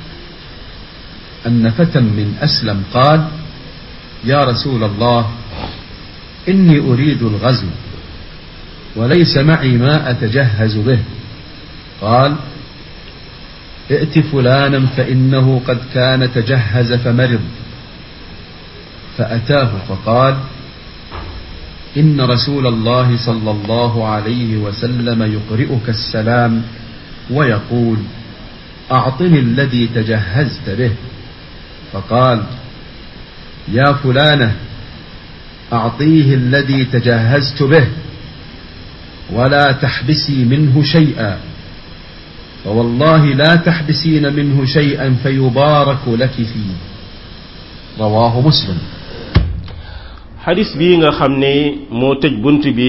Speaker 2: anna fatan min aslam qaal ya rasul allah inni uridu al-ghazw وليس معي ما أتجهز به قال ائت فلانا فإنه قد كان تجهز فمرض، فأتاه فقال إن رسول الله صلى الله عليه وسلم يقرئك السلام ويقول أعطني الذي تجهزت به. فقال يا فلانة أعطيه الذي تجهزت به ولا تحبسي منه شيئا، فوالله لا تحبسين منه شيئا فيبارك لك فيه. رواه مسلم.
Speaker 1: xadis bii nga xam ne moo tëj bunt bi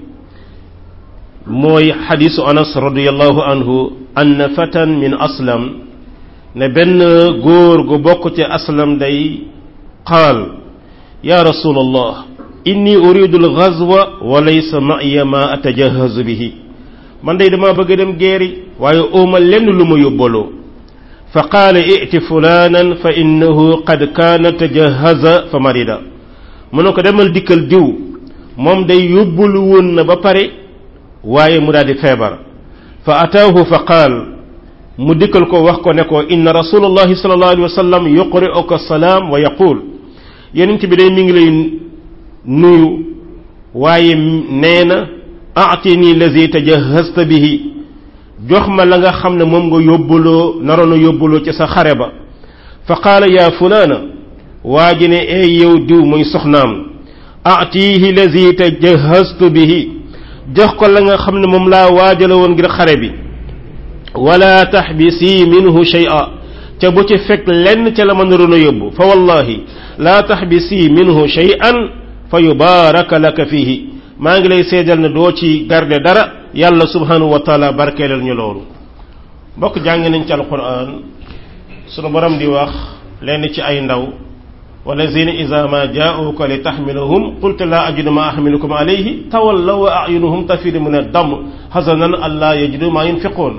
Speaker 1: mooy xadisu anas radiallahu anhu anna fatan min aslam ne benn góor gu bokk ci aslam day qaal ya rasulallah inni uridu alghazwa wa laysa ma'iya ma atajahazu bihi, man day dama bëgg dem geeri waaye ooma lenn lu ma yóbbaloo. fa qaala i'ti fulanan fa innahu qad kaana tajahaza fa marida, mu ne ko demal dikkal diw moom day yóbbulu woon na ba pare waaye mu daal di feebar. fa ataahu fa qaal, mu dikkal ko wax ko ne ko inna rasulullahi sallallahu alayhi wa sallam yuqri'uka salaam wa yaqul, yonent bi day mi ngi lay nuyu waaye nee na a'tini lazi tajahhazta bihi, jox ma la nga xam ne moom nga yóbbuloo naroon a yóbbuloo ci sa xare ba. fa qaala yaa fulaana, waa ji ne ey yow diw muy soxnaam, atihi lazi tajahhaztu bihi, jox ko la nga xam ne moom laa waajala woon ngir xare bi. wala taxbisi minhu shay'a, ca bu ci fekk lenn ca la ma naroon a yóbbu. fa wallahi laa taxbisi minhu shay'an fa yubaaraka laka fihi, maa ngi lay seedal ne doo ci garde dara, yàlla subhanahu wa taala barkeelal ñu loolu. mbokk jàng nañ ci alquran sunu borom di wax lenn ci ay ndaw walazina iza ma jaa'uka li tahmiluhum qulta la ajidu ma ahmilukum alayhi tawallaw wa a'yunuhum tafidu min ad-dam hazanan alla yajidu ma yunfiqun.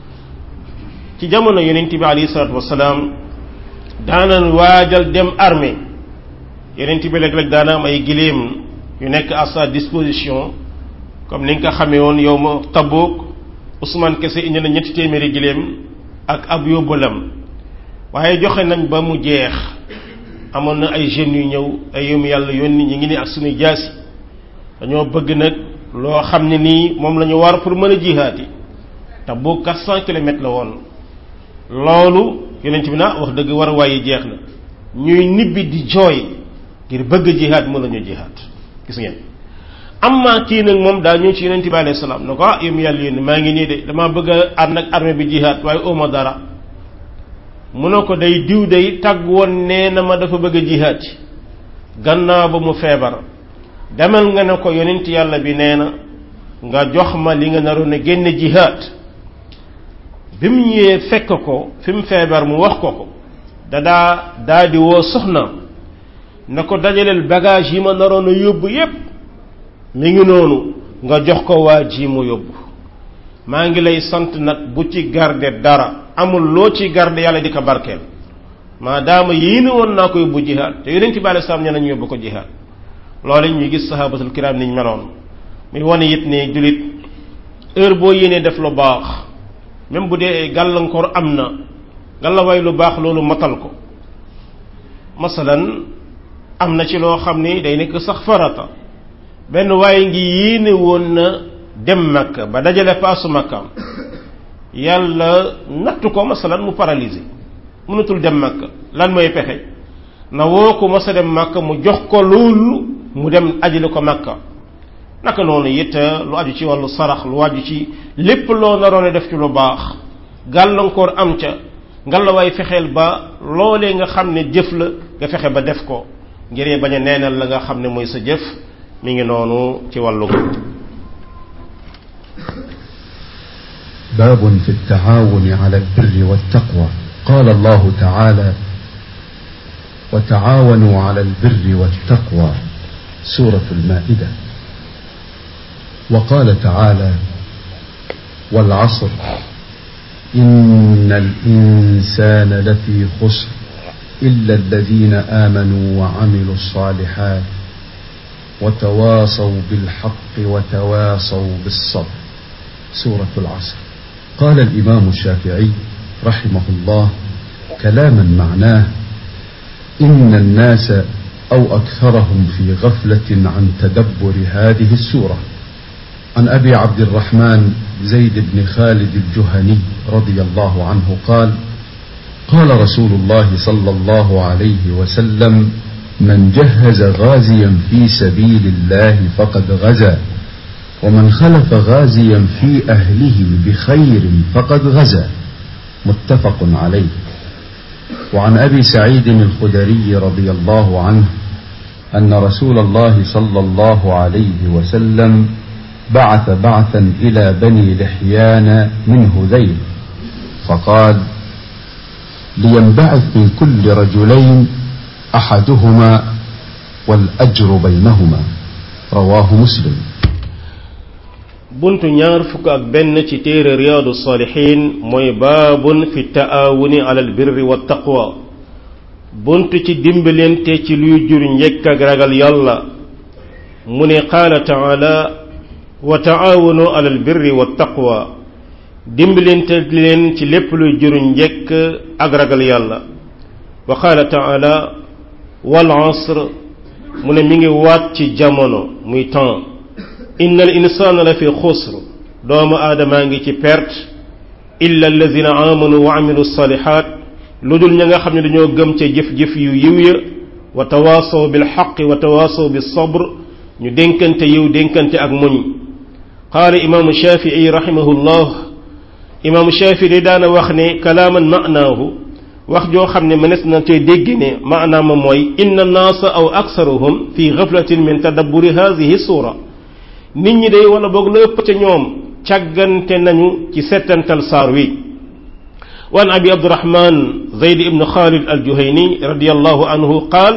Speaker 1: ci jamono yonent bi alayhi salatu wassalam daanan waajal dem armée, yonent bi léeg-léeg daana am ay giléem yu nekk à sa disposition, comme ni nga ko xamee woon yow ma Tabuk Ousmane kese indi na ñetti téeméeri giléem ak ab yóbbalam, waaye joxe nañ ba mu jeex. amoon na ay jeunes yu ñëw ay yom yàlla yónni ñu ngi ni ak suñuy jaasi, dañoo bëgg nag loo xam ne nii moom la ñu war pour mën a jihaati. te boo quatre cent kilomètres la woon, loolu yonent bi naa wax dëgg war a waaye jeex na, ñuy nibbi di jooy ngir bëgg jihaat mën nañu jihaat. gis ngeen amma kii nag moom daa ñëw ci yonent bi alayhi salaam ne ko ah yom yàlla yónni maa ngi nii de damaa bëgg a ànd ak armée bi jihaat waaye ooma dara. mu ne ko day diw day tàgg woon nee na ma dafa bëgg a jihaat gannaaw ba mu feebar, demal nga ne ko yonent yàlla bi nee na nga jox ma li nga naroon a génne jihaat. bi mu ñëwee fekk ko fi mu feebar mu wax ko ko, da daa daa di woo soxnaam na ko dajaleel bagage yi ma naroon a yóbbu yépp mi ngi noonu nga jox ko waa ji mu yóbbu. maa ngi lay sant nag bu ci garde dara, amul loo ci garde yàlla di ko barkeel, maadaama yéene woon naa ko yóbbu jihaad te yonent bi alayhi salaam nee nañu yóbbu ko jihaad. loolu ñu gis sahabatul kiram niñ meloon, muy wane it ne jullit heure boo yéenee def lu baax, même bu dee gàllankoor am na, gàllawaay lu baax loolu matal ko. masalan am na ci loo xam ni day nekk sax farata, benn waaye ngi yéene woon na dem Makka ba dajale paasu Makkaam, yàlla nattu ko masalan mu paralysé mënatul dem Makka, lan mooy pexe? na woo ko masa dem Makka mu jox ko loolu mu dem ajale ko Makka. naka noonu it lu aju ci wàllu sarax, lu aju ci lépp loo naroon a def ci lu baax, gàllankoor am ca, nga la way fexeel ba loolee nga xam ne jëf la nga fexe ba def ko ngir bañ a neenal la nga xam ne mooy sa jëf. mi ngi noonu ci wàllu
Speaker 2: باب في التعاون على البر والتقوى. قال الله تعالى وتعاونوا على البر والتقوى، سورة المائدة. وقال تعالى والعصر إن الإنسان لفي خسر إلا الذين آمنوا وعملوا الصالحات وتواصوا بالحق وتواصوا بالصبر، سورة العصر. قال الإمام الشافعي رحمه الله كلاما معناه: إن الناس أو أكثرهم في غفلة عن تدبر هذه السورة. عن أبي عبد الرحمن زيد بن خالد الجهني رضي الله عنه قال: قال رسول الله صلى الله عليه وسلم: من جهز غازيا في سبيل الله فقد غزا، ومن خلف غازيا في أهله بخير فقد غزا. متفق عليه. وعن أبي سعيد الخدري رضي الله عنه أن رسول الله صلى الله عليه وسلم بعث بعثا إلى بني لحيان من هذيل فقال: لينبعث من كل رجلين أحدهما والأجر بينهما. رواه مسلم.
Speaker 1: buntu ñaar fukk ak benn ci téere riyaadu saalihiin mooy baabun fi taawuni alal birri wa taqwa, buntu ci dimbalante ci luy jur njëkk ak ragal yàlla. mu ne qaala taala: wa taawunu alal birri wa taqwa, dimbalante leen ci lépp luy jur njëkk ak ragal yàlla. wa qaala taala: wal asr, mu ne mi ngi waat ci jamono muy temps. inna al insana la fi xusr, doomu aadamaa ngi ci perte, illa allazina amanu wa amilu salihat, lu dul ña nga xam ne dañoo gëm ca jëf-jëf yu yiw ya, wa tawaasaw bil xaqi wa tawaasaw bis sabr, ñu dénkante yiw dénkante ak muñ. qaala imaamu shafii rahimahullah, imaamu shafii daana wax ne kalaaman maanaahu, wax joo xam ne mënees na cee dégg ne maanaama mooy: inna naasa aw aksaruhum fi gaflatin min tadabburi haadihi suura, nit ñi day wala boog la ëpp ca ñoom càggante nañu ci settantal saar wi. waan abi abdurahman zayd ibn xaalid aljuhayni radiyallahu anhu qaal: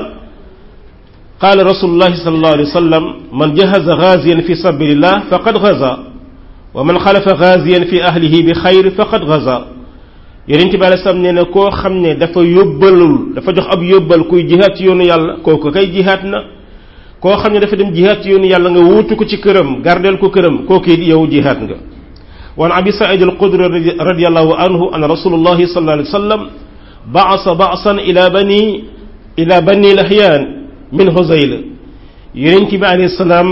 Speaker 1: qaala rasulullahi sallallahu alayhi wa sallam: man jahaza gaaziyan fi sabilillah faqad gaza, wa man xalafa gaaziyan fi ahlihi bi xayr faqad gaza. yonent bi alayhi salaam nee na koo xam ne dafa yóbbalul dafa jox ab yóbbal kuy jihaat ci yoonu yàlla, kooku kay jihaat na. koo xam ne dafa dem jihaat ci yoonu yàlla nga wuutu ko ci këram gardeel ko këram, kooku it yow jihaat nga. wan abi said al-xudri radiyallahu anhu an rasulullahi sallallahu alayhi wa sallam ba'asa ba'san ila bani ila bani lahyaan min huzayl. yonent bi alayhi salaam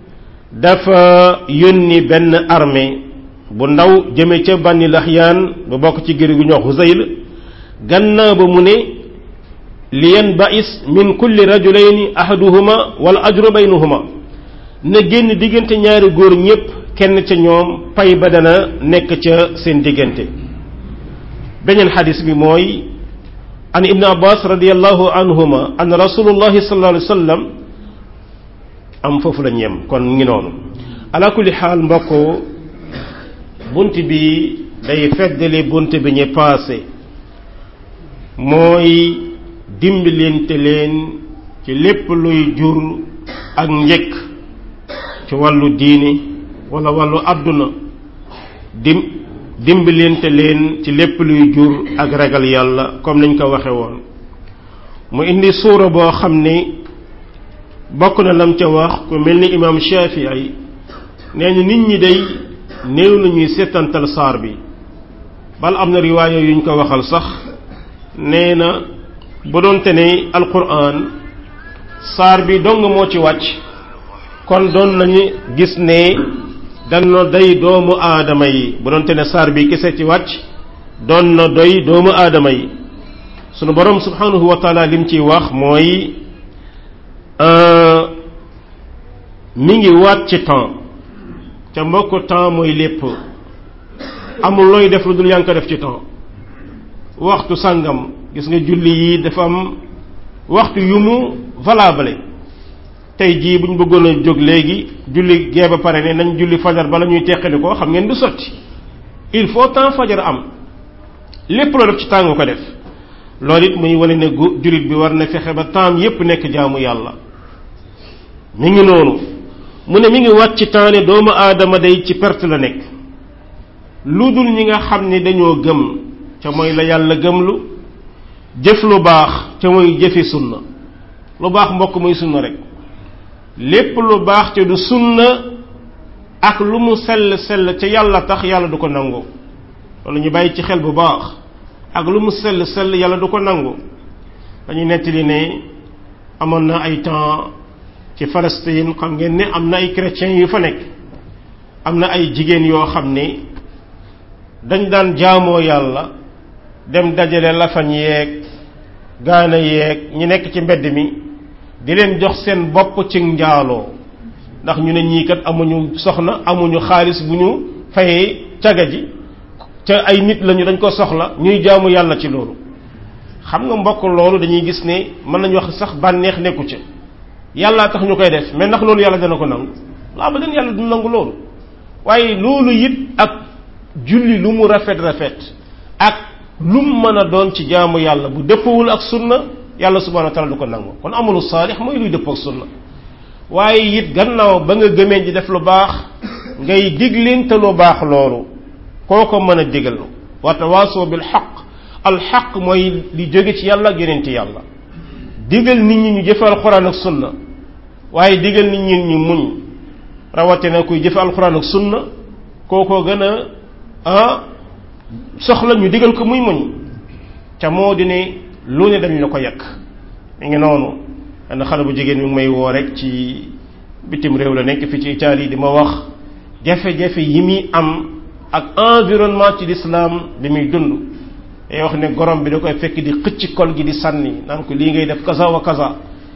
Speaker 1: dafa yónni benn armée bu ndaw jëme ca bani lahyaan ba bokk ci gër gu ñoo huzayl. gannaaw ba mu ne: liyan ba'is min kulli rajulayni ahaduhuma wal ajru baynahuma, na génn diggante ñaari góor ñépp, kenn ca ñoom pay ba dana nekk ca seen diggante. beneen xadis bi mooy an ibn abbas radiyallahu anhuma an rasulullahi sallallahu alayhi wa sallam, am foofu la ñeem kon ngi noonu. ala kulli xaal mbokk, bunt bi day feddali bunt bi ñu paase, mooy dimbalante leen ci lépp luy jur ak njëkk ci wàllu diini wala wàllu àdduna, dim dimbalante leen ci lépp luy jur ak ragal yàlla comme niñ ko waxe woon. mu indi suura boo xam ni bokk na lam ca wax ku mel ni imaam Shafii nee ñu nit ñi day néew nañuy seetantal saar bi, bal am na riwaaya yuñ ko waxal sax nee na bu doonte ne alquran saar bi dong moo ci wàcc kon doon nañu gis ne dana doy doomu aadama yi. bu doonte ne saar bi kese ci wàcc doon na doy doomu aadama yi. sunu borom subhanahu wa taala lim ciy wax mooy mi ngi waat ci temps, ca mbokk temps mooy lépp. amul looy def lu dul yaa ngi ko def ci temps. waxtu sàngam gis nga julli yi dafa am waxtu yu mu valable. tey jii bu ñu bëggoon a jóg léegi julli gee ba pare ne nañ julli fajar bala ñuy teqali ko xam ngeen du sotti. il faut temps fajar am, lépp loo def ci temps nga ko def. loolu it muy wane ne gu jullit bi war na fexe ba temps yépp nekk jaamu yàlla. mi ngi noonu mu ne mi ngi wàcc ci temps ne doomu aadama day ci perte la nekk, lu dul ñi nga xam ne dañoo gëm ca mooy la yàlla gëmlu, jëf lu baax ca mooy jëfi sunna. lu baax mbokk muy sunna rek, lépp lu baax ca du sunna ak lu mu sell sell ca yàlla tax yàlla du ko nangu. loolu ñu bàyyi ci xel bu baax. ak lu mu sell sell yàlla du ko nangu. dañuy nettali ne amoon na ay temps ci Palestine xam ngeen ne am na ay chrétiens yu fa nekk am na ay jigéen yoo xam ne dañ daan jaamoo yàlla dem dajale lafañ yeeg gaana yeeg ñi nekk ci mbedd mi di leen jox seen bopp ci njaaloo ndax ñu ne ñii kat amuñu soxna amuñu xaalis bu ñu fayee caga ji ca ay nit lañu dañ ko soxla ñuy jaamu yàlla ci loolu. xam nga mbokk loolu dañuy gis ne mën nañu wax sax bànneex nekku ca yàllaa tax ñu koy def mais ndax loolu yàlla dana ko nangu laa ba den yàlla du nangu loolu. waaye loolu it ak julli lu mu rafet rafet ak lu mu mën a doon ci jaamu yàlla bu dëppawul ak sunna yàlla subhanahu wa taala du ko nangu kon amalu saalix mooy luy dëppoo ak sunna. waaye it gannaaw ba nga gëmee di def lu baax ngay diglinte lu baax loolu koo ko mën a digal wa tawaasoo bil xaq al xaq mooy li jóge ci yàlla ak yonent yàlla digal nit ñi ñu jëfe alxuraan ak sunna waaye digal nit ñi ñu muñ rawatina kuy jëfe alxuraan ak sunna kookoo gën a ah soxla ñu digal ko muy muñ ca moo di ne lu ne dañ la ko yàq mi ngi noonu ana xale bu jigéen mi ngi may woo rek ci bitim réew la nekk fi ci Italie di ma wax jafe-jafe yi muy am ak environnement ci l'islam bi muy dund day wax ne gorom bi da koy fekk di xëcc kol gi di sànni naan ko lii ngay def kaza wa kaza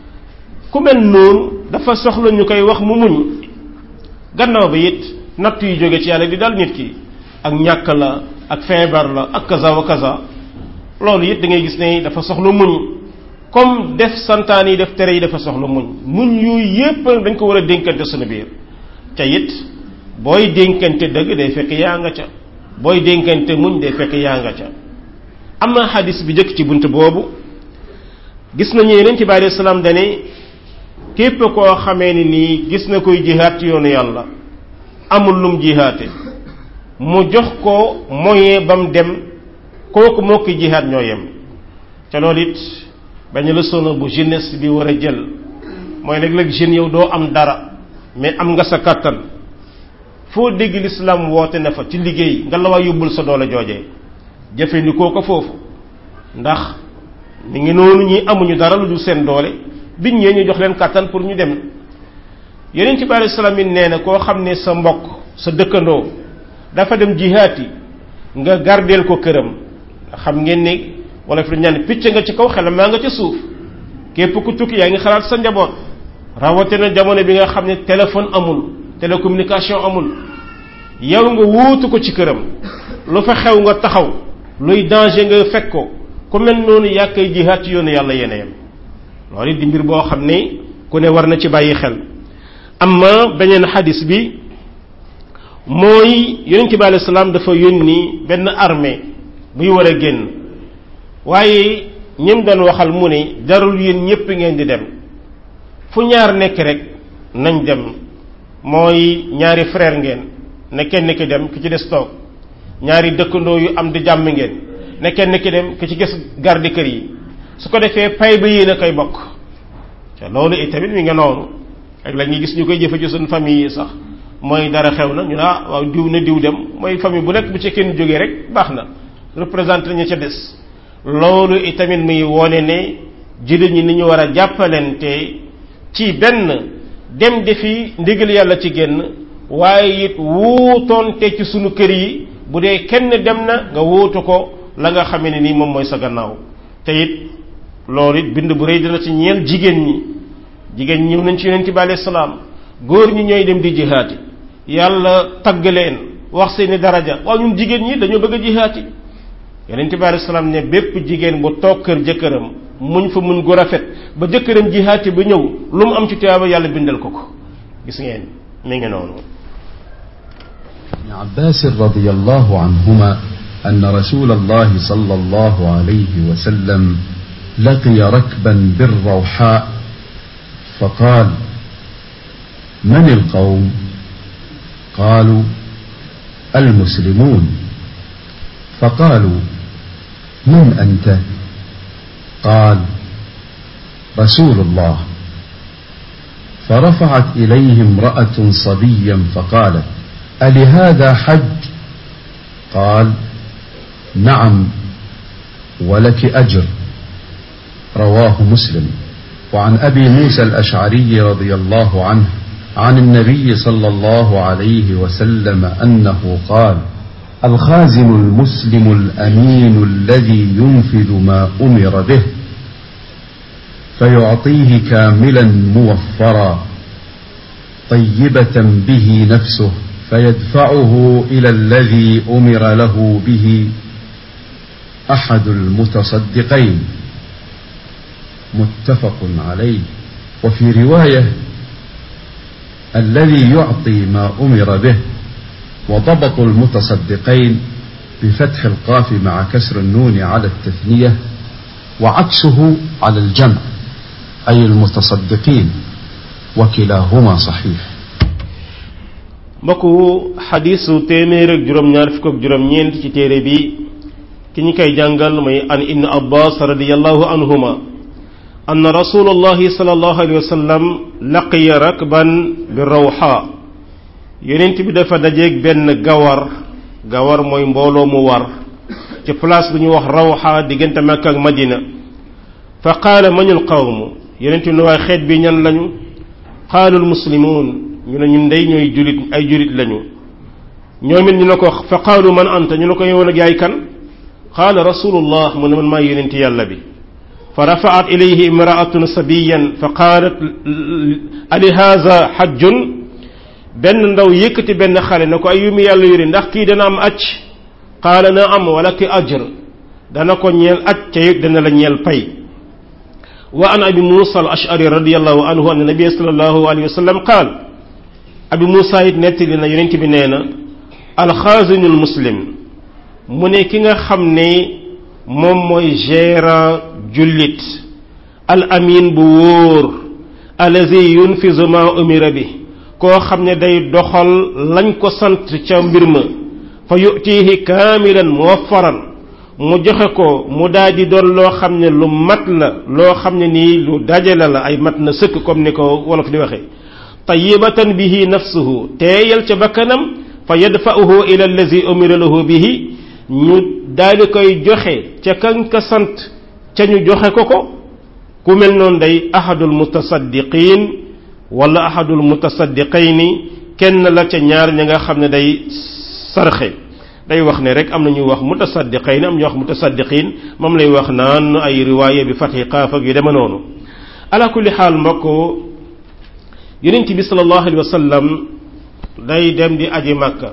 Speaker 1: ku mel noonu dafa soxla ñu koy wax mu muñ gannaaw ba it natt yu jóge ci yàlla di dal nit ki ak ñàkk la ak feebar la ak kaza wa kaza loolu it da ngay gis ne dafa soxla muñ comme def santaan yi def tere yi dafa soxla muñ muñ yooyu yépp dañ ko war a dénkante suñu biir ca it booy dénkante dëgg day fekk yaa nga ca booy dénkante muñ day fekk yaa nga ca am na xadis bi jëkk ci bunt boobu gis nañu yeneen ci bi alayhi salaam dane képp koo xamee ni nii gis na koy jihaat ci yoonu yàlla amul lum jihaate mu jox ko moyen ba mu dem kooku moo koy jihaat ñoo yem ca loolu it bañ leçon bu jeunesse bi war a jël mooy léeg-léeg jeune yow doo am dara mais am nga sa kàttan foo dégg l'islam woote na fa ci liggéey nga la waa yóbbul sa doole joojee jëfandikoo ko foofu ndax mi ngi noonu ñi amuñu dara lu dul seen doole biñ ñee ñu jox leen kàttan pour ñu dem yeneen ci bi alayhi salaam yi nee na koo xam ne sa mbokk sa dëkkandoo dafa dem jihaati nga gardeel ko këram xam ngeen ne wala fi ñaan picc nga ci kaw xelam maa nga ca suuf képp ku tukki yaa ngi xalaat sa njaboot rawatina jamono bi nga xam ne téléphone amul télécommunication amul yow nga wuutu ko ci këram lu fa xew nga taxaw luy danger nga fekk ko ku mel noonu yaa koy jihaat ci yoonu yàlla yéen a yem loolu it di mbir boo xam ne ku ne war na ci bàyyi xel. amma beneen xadis bi mooy yonent bi alayhi salaam dafa yónni benn armée buy war a génn waaye ñim doon waxal mu ne jarul yéen ñépp ngeen di dem fu ñaar nekk rek nañ dem mooy ñaari frère ngeen ne kenn ki dem ki ci des toog ñaari dëkkandoo yu am di jàmm ngeen ne kenn ki dem ki ci gis garde kër yi su ko defee pay ba yéen a koy bokk te loolu itamit mi nga noonu ak la ñuy gis ñu koy jëfe ci suñu famille yi sax mooy dara xew na ñu ne ah waaw diw na diw dem mooy famille bu nekk bu ci kenn jógee rek baax na représenté ña ca des loolu itamit muy wone ne jullit ñi ni ñu war a jàppalante ci benn dem defi ndigal yàlla ci génn waaye it wuutoonte ci sunu kër yi bu dee kenn dem na nga wuutu ko la nga xamee ne nii moom mooy sa gannaaw te it loolu it bind bu rëy dina ci ñeel jigéen ñi jigéen ñëw nañ ci yonent bi alayhi salaam góor ñi ñooy dem di jihaati yàlla tagg leen wax seeni daraja waaw ñun jigéen ñi dañoo bëgg a jihaati yonent bi alayhi salaam ne bépp jigéen bu toog kër jëkkëram muñ fa muñ gu rafet ba jëkkëram jihaati ba ñëw lu mu am ci tuyaaba yàlla bindal ko ko gis ngeen mi ngi noonu.
Speaker 2: ابن عباس رضي الله عنهما أن رسول الله صلى الله عليه وسلم لقي ركبا بالروحاء فقال: من القوم؟ قالوا: المسلمون. فقالوا: من أنت؟ قال: رسول الله. فرفعت إليه امرأة صبيا فقالت: ألهذا حج؟ قال: نعم، ولك أجر. رواه مسلم. وعن أبي موسى الأشعري رضي الله عنه عن النبي صلى الله عليه وسلم أنه قال: الخازن المسلم الأمين الذي ينفذ ما أمر به فيعطيه كاملا موفرا طيبة به نفسه فيدفعه إلى الذي أمر له به أحد المتصدقين. متفق عليه. وفي رواية: الذي يعطي ما أمر به. وضبط المتصدقين بفتح القاف مع كسر النون على التثنية، وعكسه على الجمع، أي المتصدقين، وكلاهما صحيح.
Speaker 1: mbokku xadiisu téeméer ak juróom-ñaar fukk ak juróom-ñeent ci téere bi ki ñu koy jàngal mooy an ibn abbas radiyallahu anhuma anna rasulullahi sallallahu alayhi wa sallam laqiya rakban bi rawha yonent bi dafa dajeeg benn gawar gawar mooy mbooloo mu war ci place bu ñu wax rawha diggante Makka ak Madina fa qaala manil qawmu yonent bi ne waaye xeet bi ñan lañu qaalu al muslimuun ñu ne ñun day ñooy julit ay julit lañu ñoom it ñu ne ko fa qaalu man anta ñu ne ko yow nag yaay kan qaala rasulullah mu ne man maay yonent yàlla bi fa rafa'at ilayhi imra'atun sabiyan fa qaalat ali haza hajjun benn ndaw yëkkati benn xale na ko ay yumi yàlla yuri ndax kii dana am acc qaala na am wala ki ajr dana ko ñeel acc ca yit dana la ñeel pay wa an abi musa al ash'ari radiyallahu anhu anna nabiy sallallahu alayhi wa sallam qaal abi musa it nettali na yonent bi nee na alxaazinul muslim mu ne ki nga xam ne moom mooy gérant jullit al amin bu wóor allazi yunfizu ma umira bi koo xam ne day doxal lañ ko sant ca mbir ma fa yu'tihi kaamilan muwaffaran mu joxe ko mu daal di doon loo xam ne lu mat la loo xam ne nii lu dajale la ay mat na sëkk comme ni ko wolof di waxee tayyibatan bihi nafsuhu teeyal ca bakkanam fa yadfa'uhu ila allazi umira lahu bihi ñu daal di koy joxe ca kan ka sant ca ñu joxe ko ko ku mel noonu day ahadul mutasaddiqin wala ahadul mutasaddiqayni kenn la ca ñaar ña nga xam ne day sarxe day wax ne rek am na ñuy wax mutasaddiqayni am ñu wax mutasaddiqin moom lay wax naan ay riwaaya bi fathi qaaf ak yu deme noonu ala kulli xaal mbokk yonent bi sallallahu alayhi wa sallam day dem di aji Makka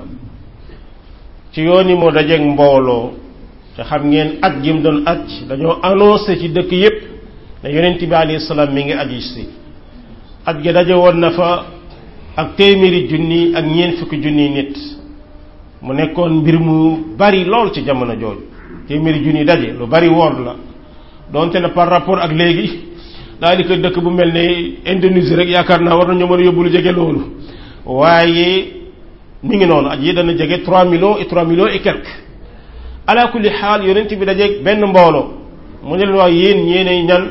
Speaker 1: ci yoon yi moo dajeeg mbooloo te xam ngeen at gi mu doon at dañoo annoncé ci dëkk yépp ne yonent bi alayhi salaam mi ngi aji si at gi daje woon na fa ak téeméeri junni ak ñeent fukki junni nit mu nekkoon mbir mu bari lool ci jamono jooju téeméeri junni daje lu bari woor la donte na par rapport ak léegi daal di ko dëkk bu mel ne Indonésie rek yaakaar naa war nañoo mën a yóbbu lu jege loolu waaye mi ngi noonu at yi dana jege trois millions et trois millions et quelques ala kulli xaal yonent bi dajeeg benn mbooloo mu ne leen wax yéen ñeenay ñan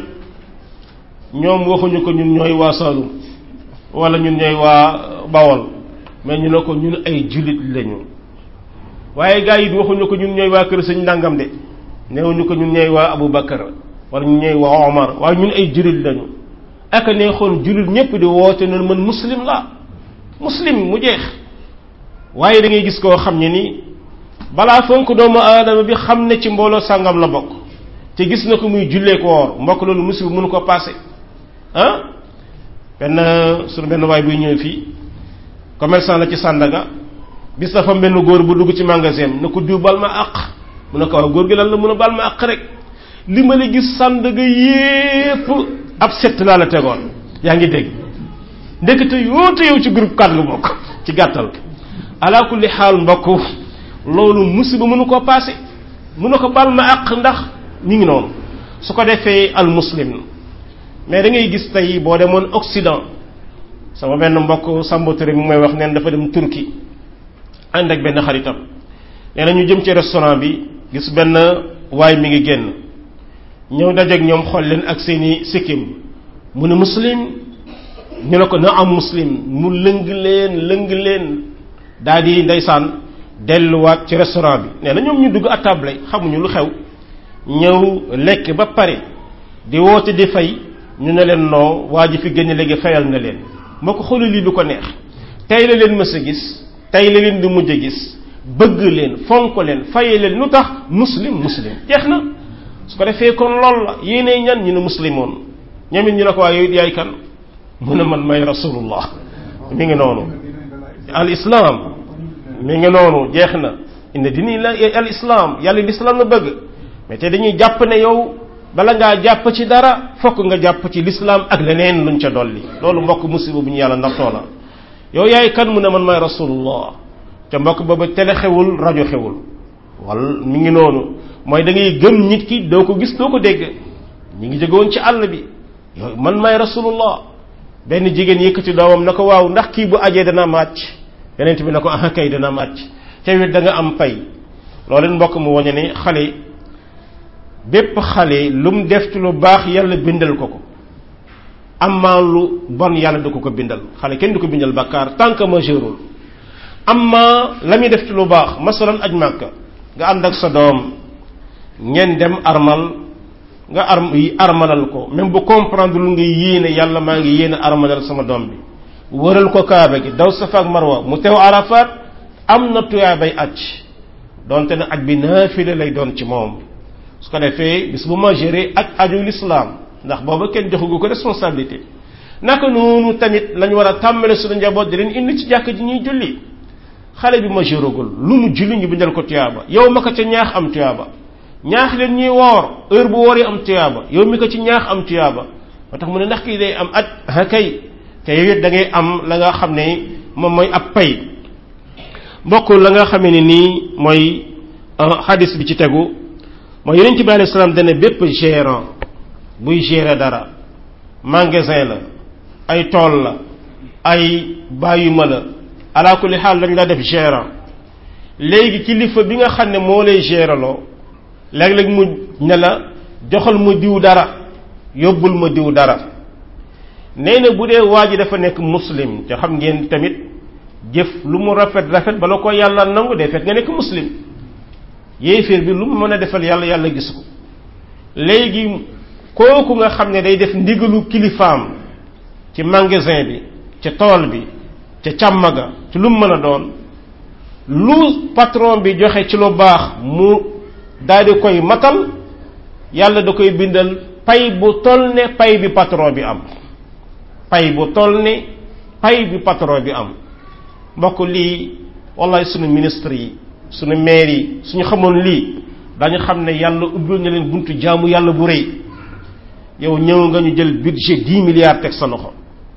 Speaker 1: ñoom waxuñu ko ñun ñooy waa Saalum wala ñun ñooy waa Bawol mais ñu ne ko ñun ay jullit lañu waaye gaa yi waxuñu ko ñun ñooy waa kër sëñ ndàngam de neewuñu ko ñun ñooy waa Abu Bakar wala ñun ñooy waa Omar waaye ñun ay jullit lañu ak a neexoon jullit ñépp di woote noonu man muslim la muslim mu jeex waaye da ngay gis koo xam ne ni balaa fonk doomu aadama bi xam ne ci mbooloo sàngam la bokk te gis na ko muy jullee ko woor mbokk loolu musiba mënu ko passé ah benn suñu benn waay buy ñëw fii commerçant la ci Sandaga bis dafa benn góor bu dugg ci magasin na ko diw bal ma àq mu ne ko waaw góor gi lan la mun a bal ma àq rek li ma la gis Sandaga yépp ab set laa la tegoon yaa ngi dégg ndekete yoote yow ci groupe quatre lu bokk ci gàttal ala kulli xaal mbokk loolu musiba mënu koo passé mënu ko bal ma àq ndax mi ngi noonu su ko defee al muslim mais da ngay gis tey boo demoon Occident sama benn mbokk Sambotere mi may wax neen dafa dem Turquie ànd ak benn xaritam nee na ñu jëm ci restaurant bi gis benn waay mi ngi génn ñëw dajeeg ñoom xool leen ak seeni sikkim mu ne muslim ñu ne ko na am muslim mu lëng leen lëng leen daal di ndeysaan delluwaat ci restaurant bi nee na ñoom ñu dugg à table xamuñu lu xew ñëw lekk ba pare di woote di fay ñu ne leen noo waa ji fi génn léegi fayal na leen moo ko xoolal lii lu ko neex tey la leen mës a gis tey la leen di mujj a gis bëgg leen fonk leen faye leen lu tax muslim muslim jeex na su ko defee kon lool la yéenee ñan ñu ne muslimoon ñamit ñu ne ko waa yooyu yaay kan mu ne man may rasulullah mi ngi noonu al islam mi ngi noonu jeex na inna dini la al islam yàlla l'islam la bëgg mais te dañuy jàpp ne yow bala ngaa jàpp ci dara fokk nga jàpp ci l'islam ak leneen luñ ca dolli loolu mbokk musiba bu ñu yàlla nattoo la yow yaay kan mu ne man may rasulullah te mbokk booba télé xewul rajo xewul wal mi ngi noonu mooy da ngay gëm nit ki doo ko gis doo ko dégg ñi ngi jógewoon ci àll bi yow man may rasulullah benn jigéen yëkkati doomam na ko waaw ndax kii bu ajee dana màcc yeneen bi na ko ah kay dana màcc te wit da nga am pay loolu mbokk mu wañe ne xale bépp xale lu mu def ci lu baax yàlla bindal ko ko amma lu bon yàlla du ko ko bindal xale kenn du ko bindal bàkkaar tant que majeurul amma la muy def ci lu baax masalan aj màkka nga ànd ak sa doom ngeen dem armal nga arm yi armalal ko même bu comprendre lu nga yéene yàlla maa ngi yéene armalal sama doom bi wëral ko kaaba gi daw safa ak marwa mu teew arafat am na tuyaabay aj donte na aj bi naafile lay doon ci moom su ko defee bis bu majeur aj aju l'islam ndax booba kenn joxugu ko responsabilité naka noonu tamit lañ war a tàmmale suñu njaboot di leen indi ci jàkk ji ñuy julli xale bi majeuragul lu mu julli ñu bindal ko tuyaaba yow ma ko ca ñaax am tuyaaba ñaax leen ñuy woor heure bu wooree am tuyaaba yow mi ko ci ñaax am tuyaaba moo tax mu ne ndax kii day am aj ah kay te yow it da ngay am la nga xam ne moom mooy ab pay mbokk la nga xamee ne nii mooy hadis bi ci tegu mooy yonent bi alayhi salaam dana bépp gérant buy gérer dara magasin la ay tool la ay bàyyuma la ala kulli xaal lañ la def gérant léegi kilifa bi nga xam ne moo lay géraloo léeg-léeg mu ne la joxal ma diw dara yóbbul ma diw dara nee na bu dee waa ji dafa nekk muslim te xam ngeen tamit jëf lu mu rafet rafet bala ko yàlla nangu day fekk nga nekk muslim yéeféer bi lu mu mën a defal yàlla yàlla gis ko léegi kooku nga xam ne day def ndigalu kilifaam ci magasin bi ca tool bi ca càmm ga ci lu mu mën a doon lu patron bi joxe ci lu baax mu daal di koy matal yàlla da koy bindal pay bu toll ne pay bi patron bi am pay bu toll ne pay bi patron bi am mbokk lii wallahi sunu ministre yi sunu maire yi suñu xamoon lii dañu xam ne yàlla ubbil na leen buntu jaamu yàlla bu rëy yow ñëw nga ñu jël budget dix milliards teg sa loxo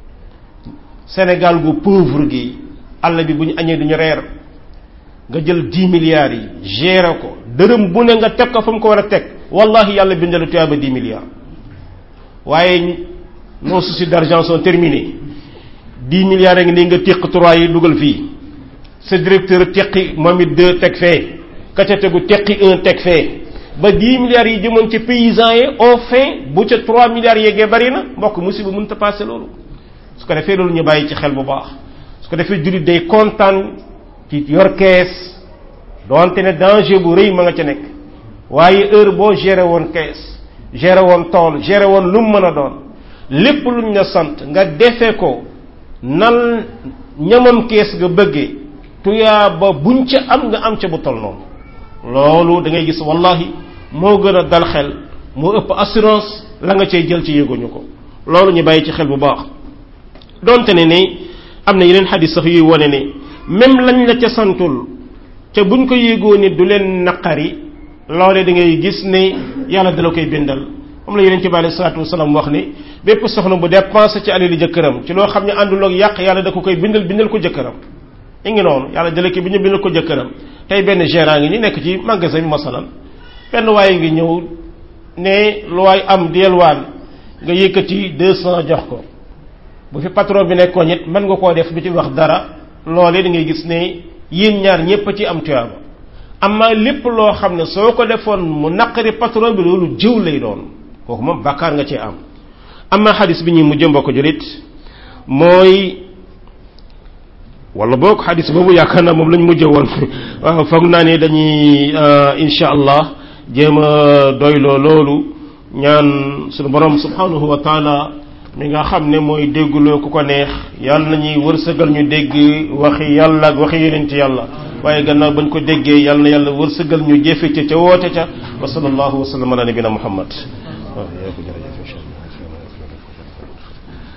Speaker 1: Sénégal gu pauvre gi àll bi bu ñu añee duñu reer nga jël dix milliards yi gérer ko dërëm bu ne nga teg ko fa mu ko war a teg wallahi yàlla bindalu tuyaaba dix milliards waaye nos soucis d'argent sont terminés dix milliards a ngi nii nga téq trois yi dugal fii sa directeur teqi moom it deux teg fee ka ca tegu teqi un teg fee ba dix milliards yi jëmoon ci paysans yi au fin bu ca trois milliards yeggee bari na mbokk musiba mënut a passé loolu su ko defee loolu ñu bàyyi ci xel bu baax su ko defee jullit day kontaan ci yor kees doonte ne danger bu rëy ma nga ca nekk waaye heure boo géré woon kees géré woon tool géré woon lu mu mën a doon lépp luñ la sant nga defe ko nan ñamam kees nga bëggee tuyaa ba buñ ca am nga am ca bu tol noonu loolu da ngay gis wallahi moo gën a dal xel moo ëpp assurance la nga cay jël ci yëguñu ko loolu ñu bàyyi ci xel bu baax donte ne ne am na yeneen xadis sax yuy wone ne même lañ la ca santul ca buñ ko yégoo ni du leen naqari loolee da ngay gis ne yàlla dala koy bindal moom la yeneen ci bi alayhi salaatu wasalaam wax ni bépp soxna bu dépensé ci alali jëkkëram ci loo xam ne àndul ak yàq yàlla da ko koy bindal bindal ko jëkkëram i ngi noonu yàlla dala ki bi ñu bindal ko jëkkëram tey benn gérant ngi ni nekk ci magasin bi masalan benn waaye ngi ñëw ne lu waay am delwaan nga yëkkati deux cent jox ko bu fi patron bi nekkoon it mën nga koo def du ci wax dara loolee da ngay gis ne yéen ñaar ñépp a ci am tuyaaba amma lépp loo xam ne soo ko defoon mu naqari patron bi loolu jëw lay doon kooku moom bàkkaar nga cee am amma xadis bi ñuy mujj mbokk julit mooy wala boog xadis boobu yaakaar naa moom lañ mujj woon waaw foog naa ne dañuy insha allah jéem a doyloo loolu ñaan sunu borom subhanahu wa taala mi nga xam ne mooy dégguloo ku ko neex yàlla nañuy wërsëgal ñu dégg waxi yàlla ak waxi yonent yàlla waaye gannaaw bañ ko déggee yàlla na yàlla wërsëgal ñu jëfe ca ca woote ca wa sallallahu wa sallam ala nabina muhammad waaw yaa ko jërëjëf insha allah